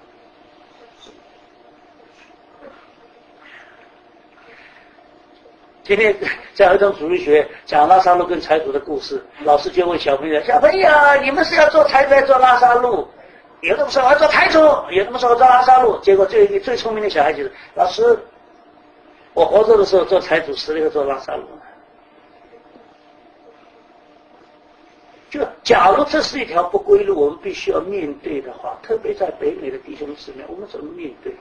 今天在儿童主日学讲拉萨路跟财主的故事，老师就问小朋友：“小朋友，你们是要做财主还是做拉萨路？”有的说我要做财主，有的说我做拉萨路。结果最最聪明的小孩子，老师。我活着的时候做财主，死了以后做拉萨路，就假如这是一条不归路，我们必须要面对的话，特别在北美的弟兄姊妹，我们怎么面对？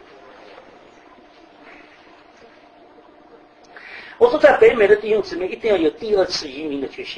我说，在北美的弟兄姊妹一定要有第二次移民的决心。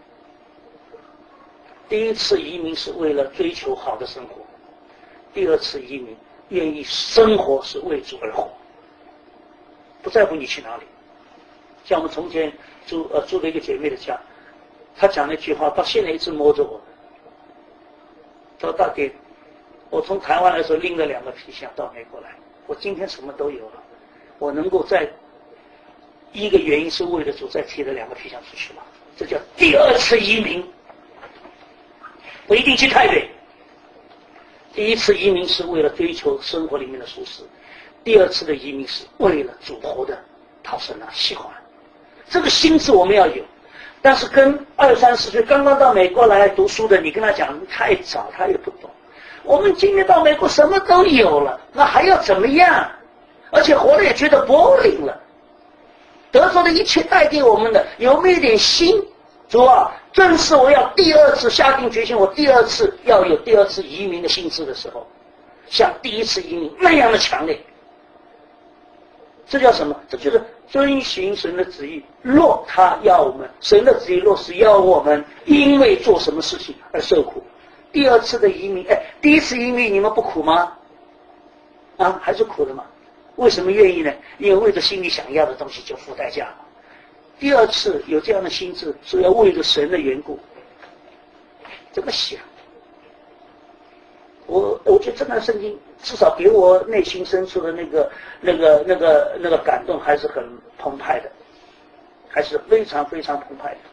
第一次移民是为了追求好的生活，第二次移民愿意生活是为主而活，不在乎你去哪里。像我们从前住呃住了一个姐妹的家，她讲了一句话，到现在一直摸着我。她说：“大爹，我从台湾来的时候拎了两个皮箱到美国来，我今天什么都有了，我能够在一个原因是为了主再提了两个皮箱出去嘛，这叫第二次移民。不一定去太远。第一次移民是为了追求生活里面的舒适，第二次的移民是为了主活的讨神啊喜欢。这个心智我们要有，但是跟二三十岁刚刚到美国来读书的，你跟他讲太早，他也不懂。我们今天到美国什么都有了，那还要怎么样？而且活得也觉得 boring 了。得着的一切带给我们的，有没有一点心？主啊，正是我要第二次下定决心，我第二次要有第二次移民的心智的时候，像第一次移民那样的强烈。这叫什么？这就是遵行神的旨意。若他要我们，神的旨意若是要我们因为做什么事情而受苦，第二次的移民，哎，第一次移民你们不苦吗？啊，还是苦的嘛？为什么愿意呢？因为为着心里想要的东西就付代价了。第二次有这样的心智，是要为着神的缘故。这么想，我我觉得这段圣经至少给我内心深处的那个那个那个那个感动还是很澎湃的，还是非常非常澎湃的。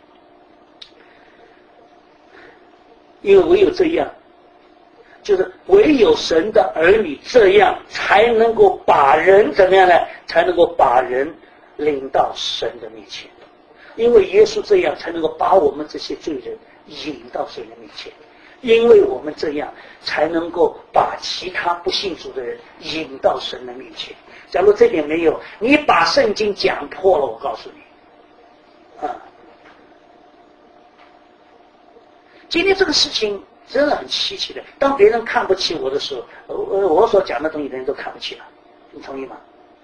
因为唯有这样，就是唯有神的儿女这样，才能够把人怎么样呢？才能够把人领到神的面前。因为耶稣这样，才能够把我们这些罪人引到神的面前。因为我们这样，才能够把其他不信主的人引到神的面前。假如这点没有，你把圣经讲破了，我告诉你，啊，今天这个事情真的很稀奇的。当别人看不起我的时候，我我所讲的东西，人都看不起了，你同意吗？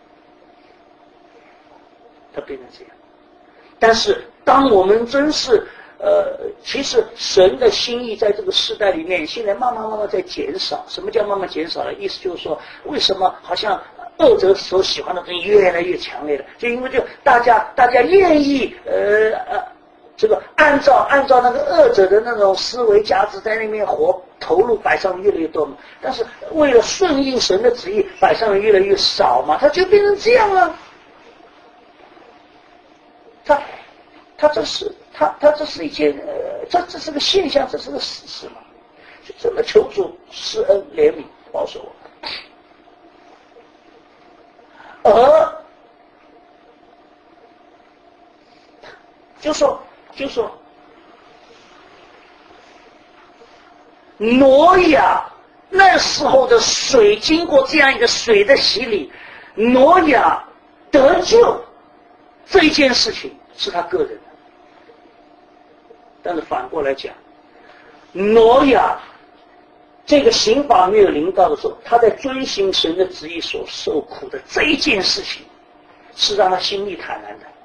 它变成这样。但是当我们真是呃，其实神的心意在这个时代里面，现在慢慢慢慢在减少。什么叫慢慢减少呢？意思就是说，为什么好像恶者所喜欢的东西越来越强烈了？就因为就大家大家愿意呃呃，这个按照按照那个恶者的那种思维价值在那边活，投入摆上越来越多嘛。但是为了顺应神的旨意，摆上的越来越少嘛，它就变成这样了。他，他这是他他这是一件呃，这这是个现象，这是个事实嘛？就真的求主施恩怜悯保守我。而就说就说挪亚那时候的水，经过这样一个水的洗礼，挪亚得救。这一件事情是他个人的，但是反过来讲，挪亚这个刑罚没有临到的时候，他在遵行神的旨意所受苦的这一件事情，是让他心里坦然的。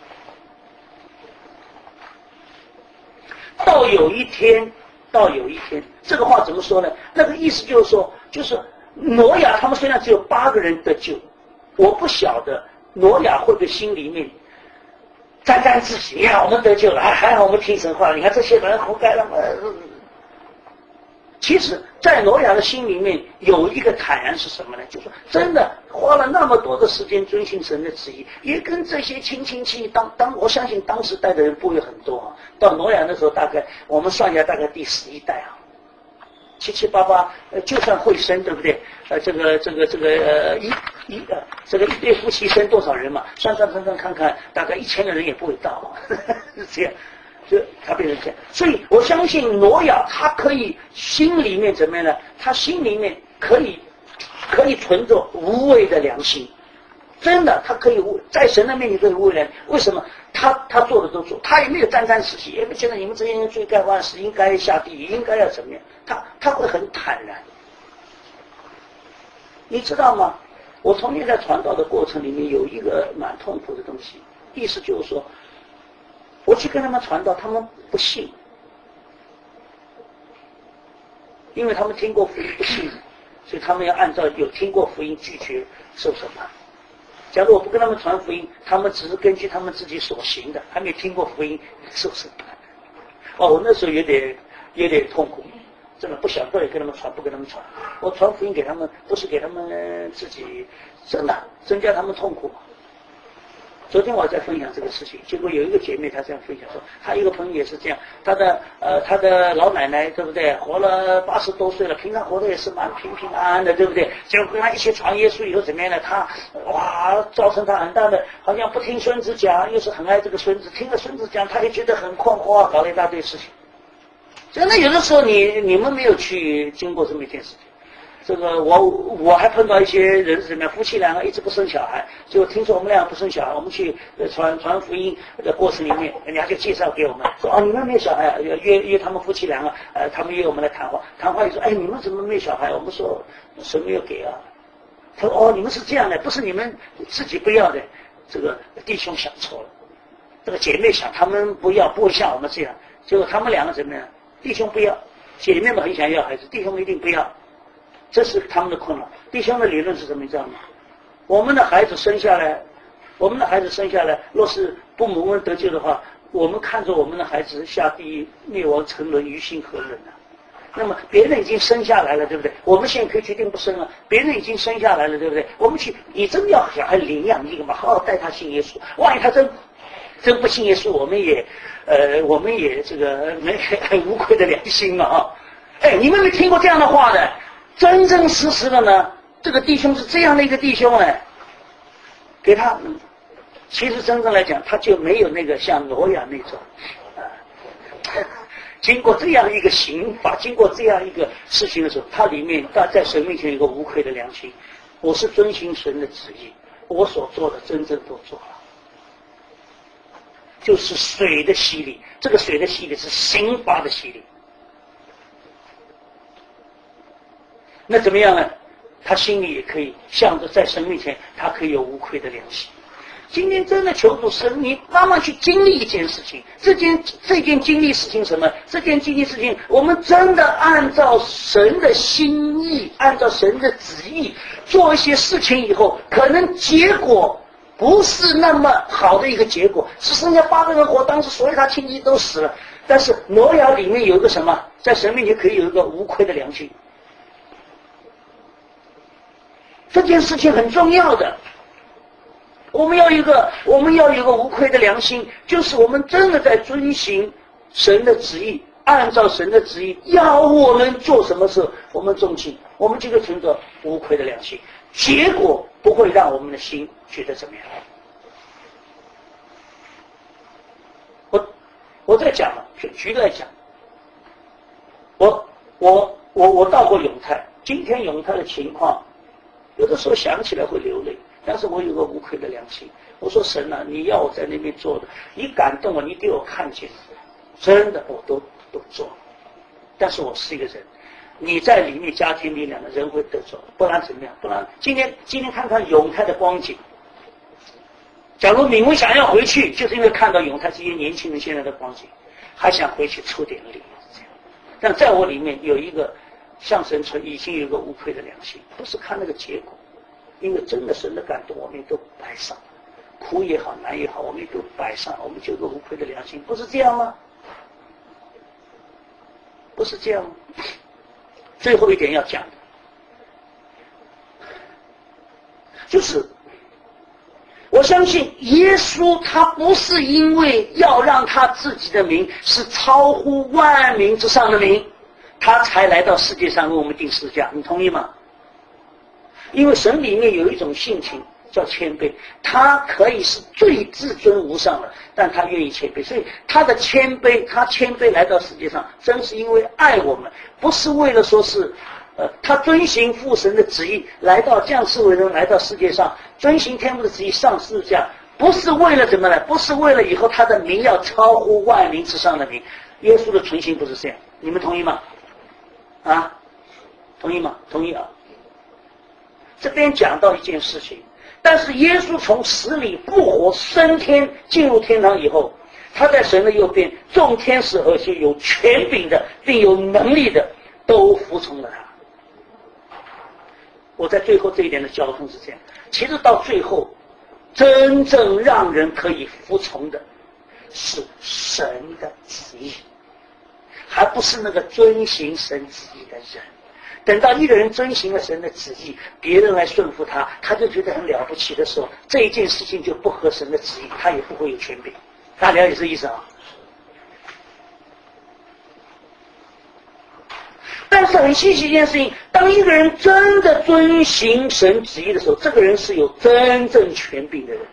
到有一天，到有一天，这个话怎么说呢？那个意思就是说，就是挪亚他们虽然只有八个人得救，我不晓得挪亚会不会心里面沾沾自喜，呀，我们得救了，还好我们听神话了，你看这些人活该了嘛。其实在挪亚的心里面有一个坦然是什么呢？就是说真的花了那么多的时间遵行神的旨意，也跟这些亲亲戚当当我相信当时代的人不会很多啊。到挪亚那时候大概我们算一下，大概第十一代啊，七七八八，呃，就算会生，对不对？呃，这个这个这个呃一一呃这个一对夫妻生多少人嘛？算算算算看看，大概一千个人也不会到啊，是这样。就他变成这样，所以我相信挪亚他可以心里面怎么样呢？他心里面可以可以存着无畏的良心， 真的，他可以在神的面前可以为人。为什么？他他做的都做，他也没有沾沾自喜，也没觉得你们这些人罪该万死，应该下地狱，应该要怎么样？他他会很坦然。你知道吗？我从前在传道的过程里面有一个蛮痛苦的东西，意思就是说，我去跟他们传道，他们不信，因为他们听过福音不信，所以他们要按照有听过福音拒绝受审判。假如我不跟他们传福音，他们只是根据他们自己所行的，还没听过福音受审判。哦，我那时候有点有点痛苦，真的不想到底跟他们传不跟他们传。我传福音给他们，不是给他们自己真的增加他们痛苦。昨天我还在分享这个事情，结果有一个姐妹她这样分享说，她一个朋友也是这样，她的呃她的老奶奶对不对，活了八十多岁了，平常活得也是蛮平平安安的，对不对？结果跟她一起传耶稣以后怎么样呢？她哇造成她很大的，好像不听孙子讲，又是很爱这个孙子，听了孙子讲，她也觉得很困惑，搞了一大堆事情。真的有的时候你你们没有去经过这么一件事情。这个我我还碰到一些人是怎么样，夫妻两个一直不生小孩，结果听说我们俩不生小孩，我们去传传福音的过程里面，人家就介绍给我们说，哦，你们没有小孩，约约他们夫妻两个，呃，他们约我们来谈话，谈话就说，哎，你们怎么没有小孩？我们说神没有给啊。他说，哦，你们是这样的，不是你们自己不要的。这个弟兄想错了，这个姐妹想他们不要，不会像我们这样。结果他们两个怎么样？弟兄不要，姐妹们很想要孩子，弟兄一定不要。这是他们的困扰。弟兄的理论是什么？你知道吗？我们的孩子生下来，我们的孩子生下来，若是不蒙恩得救的话，我们看着我们的孩子下地狱灭亡沉沦，于心何忍啊？那么别人已经生下来了，对不对？我们现在可以决定不生了。别人已经生下来了，对不对？我们去，你真要小孩领养一个嘛，好好带他信耶稣。万一他真真不信耶稣，我们也呃，我们也这个没很无愧的良心嘛啊！哎，你们没听过这样的话的？真真实实的呢，这个弟兄是这样的一个弟兄哎，给他，其实真正来讲，他就没有那个像挪亚那种，啊，经过这样一个刑法，经过这样一个事情的时候，他里面他在神面前有一个无愧的良心，我是遵行神的旨意，我所做的真正都做了，就是水的洗礼，这个水的洗礼是刑罚的洗礼。那怎么样呢？他心里也可以向着在神面前，他可以有无愧的良心。今天真的求主神，你慢慢去经历一件事情，这件这件经历事情什么？这件经历事情，我们真的按照神的心意，按照神的旨意做一些事情以后，可能结果不是那么好的一个结果，只剩下八个人活，当时所有他亲戚都死了。但是挪亚里面有一个什么，在神面前可以有一个无愧的良心。这件事情很重要的，我们要有一个，我们要有一个无愧的良心，就是我们真的在遵行神的旨意，按照神的旨意要我们做什么事，我们忠心，我们就会存着无愧的良心，结果不会让我们的心觉得怎么样。我我在讲了，举举例来讲，我我我我到过永泰，今天永泰的情况。有的时候想起来会流泪，但是我有个无愧的良心。我说神啊，你要我在那边做的，你感动我，你给我看见，真的我都都做了。但是我是一个人，你在里面加添力量的人会得着，不然怎么样？不然今天今天看看永泰的光景。假如敏文想要回去，就是因为看到永泰这些年轻人现在的光景，还想回去出点力。但在我里面有一个。向神存已经有一个无愧的良心，不是看那个结果，因为真的神的感动，我们都摆上，苦也好，难也好，我们都摆上，我们就有个无愧的良心，不是这样吗？不是这样吗？最后一点要讲的，就是我相信耶稣他不是因为要让他自己的名是超乎万名之上的名。他才来到世界上为我们定十字架，你同意吗？因为神里面有一种性情叫谦卑，他可以是最至尊无上的，但他愿意谦卑，所以他的谦卑，他谦卑来到世界上，真是因为爱我们，不是为了说是呃，他遵行父神的旨意，来到降世为人，来到世界上，遵行天父的旨意上十字架，不是为了怎么呢？不是为了以后他的名要超乎万名之上的名。耶稣的存心不是这样，你们同意吗？啊，同意吗？同意啊。这边讲到一件事情，但是耶稣从死里复活升天进入天堂以后，他在神的右边，众天使和些有权柄的并有能力的都服从了他。我在最后这一点的交通是这样，其实到最后真正让人可以服从的是神的旨意，还不是那个遵行神旨意的人。等到一个人遵行了神的旨意，别人来顺服他，他就觉得很了不起的时候，这一件事情就不合神的旨意，他也不会有权柄。大家了解这意思啊？但是很稀奇一件事情，当一个人真的遵行神旨意的时候，这个人是有真正权柄的人。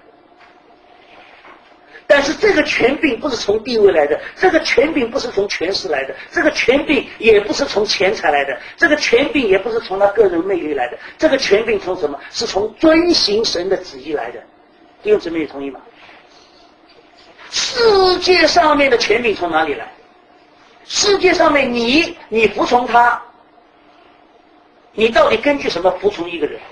但是这个权柄不是从地位来的，这个权柄不是从权势来的，这个权柄也不是从钱财来的，这个权柄也不是从他个人魅力来的，这个权柄从什么？是从遵行神的旨意来的。弟兄姊妹，你同意吗？世界上面的权柄从哪里来？世界上面你你服从他，你到底根据什么服从一个人？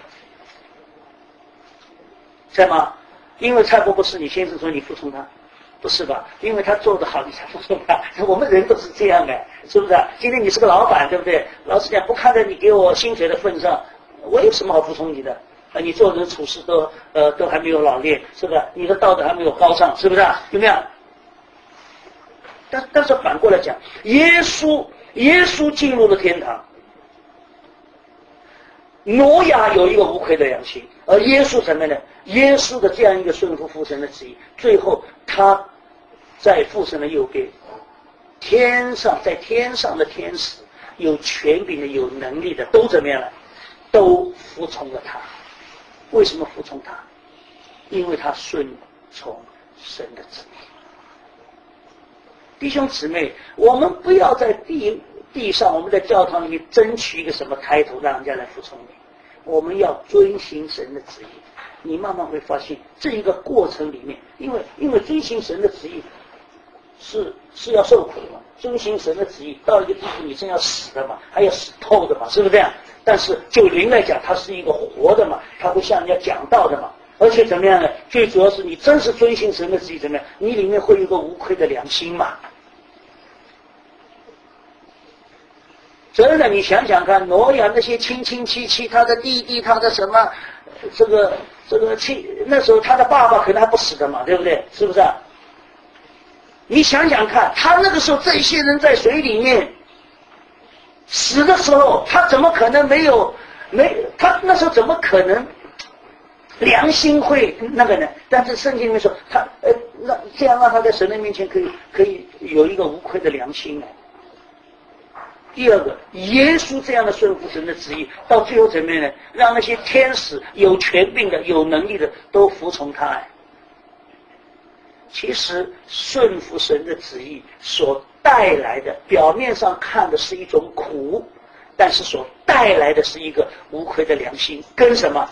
是吗？因为蔡伯伯是你先生，说你服从他，不是吧？因为他做得好，你才服从他。我们人都是这样的，是不是？今天你是个老板，对不对？老实讲，不看在你给我薪水的份上，我有什么好服从你的？啊，你做人处事都呃都还没有老练，是不是？你的道德还没有高尚，是不是？有没有？但但是反过来讲，耶稣耶稣进入了天堂。挪亚有一个无愧的良心，而耶稣什么呢？耶稣的这样一个顺服父神的旨意，最后他在父神的右边，天上在天上的天使有权柄的有能力的都怎么样了？都服从了他。为什么服从他？因为他顺从神的旨意。弟兄姊妹，我们不要在地地上，我们在教堂里面争取一个什么抬头让人家来服从你，我们要遵行神的旨意。你慢慢会发现这一个过程里面，因为因为遵行神的旨意是是要受苦的嘛，遵行神的旨意到一个地步你真要死的嘛，还要死透的嘛，是不是这样？但是就灵来讲，它是一个活的嘛，它会向人家讲道的嘛，而且怎么样呢？最主要是你真是遵行神的旨意，怎么样？你里面会有一个无愧的良心嘛。真的，你想想看，挪亚那些亲亲戚戚，他的弟弟，他的什么，这个这个亲，那时候他的爸爸可能还不死的嘛，对不对？是不是啊？你想想看，他那个时候这些人在水里面死的时候，他怎么可能没有没？他那时候怎么可能良心会那个呢？但是圣经里面说，他呃，让这样让他在神的面前可以可以有一个无愧的良心呢。第二个，耶稣这样的顺服神的旨意，到最后怎么样呢？让那些天使有权柄的、有能力的都服从他。其实顺服神的旨意所带来的，表面上看的是一种苦，但是所带来的是一个无愧的良心，跟什么？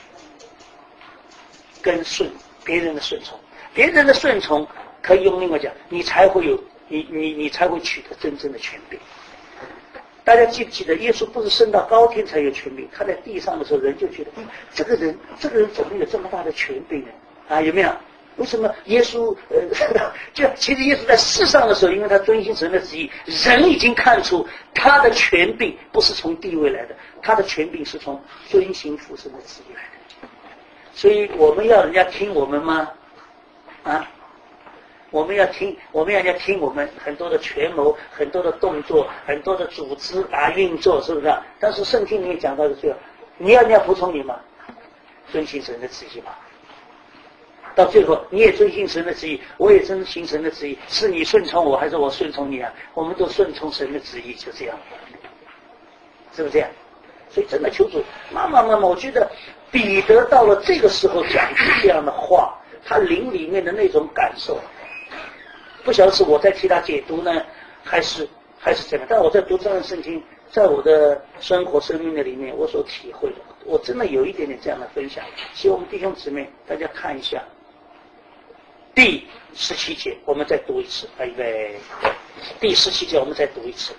跟顺别人的顺从，别人的顺从可以用另外讲，你才会有你你你才会取得真正的权柄。大家记不记得，耶稣不是升到高天才有权柄？他在地上的时候，人就觉得，嗯，这个人，这个人怎么有这么大的权柄呢？啊，有没有？为什么耶稣呃，就其实耶稣在世上的时候，因为他遵行神的旨意，人已经看出他的权柄不是从地位来的，他的权柄是从遵行父神的旨意来的。所以我们要人家听我们吗？啊？我们要听，我们要人家听我们很多的权谋、很多的动作、很多的组织啊运作，是不是？但是圣经里面讲到的这个，你要人家服从你吗？遵行神的旨意嘛。到最后，你也遵行神的旨意，我也遵行神的旨意，是你顺从我，还是我顺从你啊？我们都顺从神的旨意，就这样，是不是这样？所以真的求主，慢慢慢慢，我觉得彼得到了这个时候讲出这样的话，他灵里面的那种感受。不晓得是我在替他解读呢，还是还是怎么？但我在读这段圣经， 在我的生活生命的里面，我所体会的，我真的有一点点这样的分享，希望我们弟兄姊妹大家看一下。第十七节，我们再读一次，预备。第十七节，我们再读一次。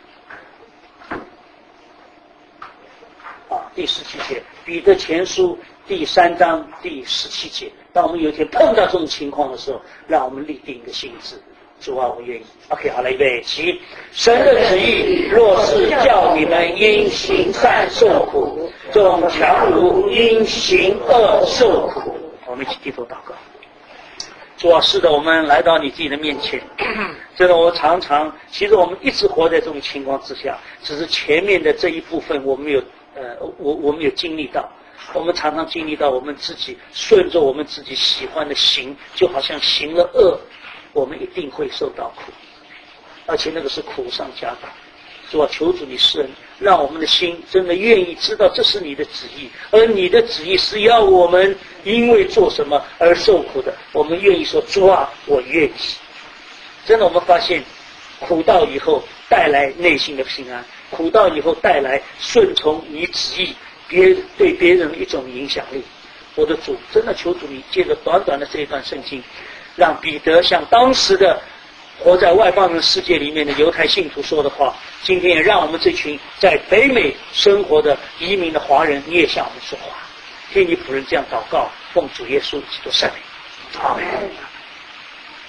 啊，第十七节，彼得前书第三章第十七节。当我们有一天碰到这种情况的时候，让我们立定一个心志，主啊，我愿意。OK， 好了，预备起。神的旨意若是叫你们因行善受苦，总强如因行恶受苦。我们一起低头祷告。主啊，是的，我们来到你自己的面前，真的，我常常，其实我们一直活在这种情况之下，只是前面的这一部分我们没有，呃，我我们有经历到，我们常常经历到我们自己顺着我们自己喜欢的行，就好像行了恶，我们一定会受到苦，而且那个是苦上加苦。主啊，求主你施恩，让我们的心真的愿意知道这是你的旨意，而你的旨意是要我们因为做什么而受苦的。我们愿意说，主啊，我愿意。真的，我们发现苦到以后带来内心的平安，苦到以后带来顺从你旨意，别对别人的一种影响力。我的主，真的求主你借着短短的这一段圣经，让彼得像当时的活在外邦人世界里面的犹太信徒说的话，今天也让我们这群在北美生活的移民的华人，你也向我们说话。听你仆人这样祷告，奉主耶稣基督圣名，阿门。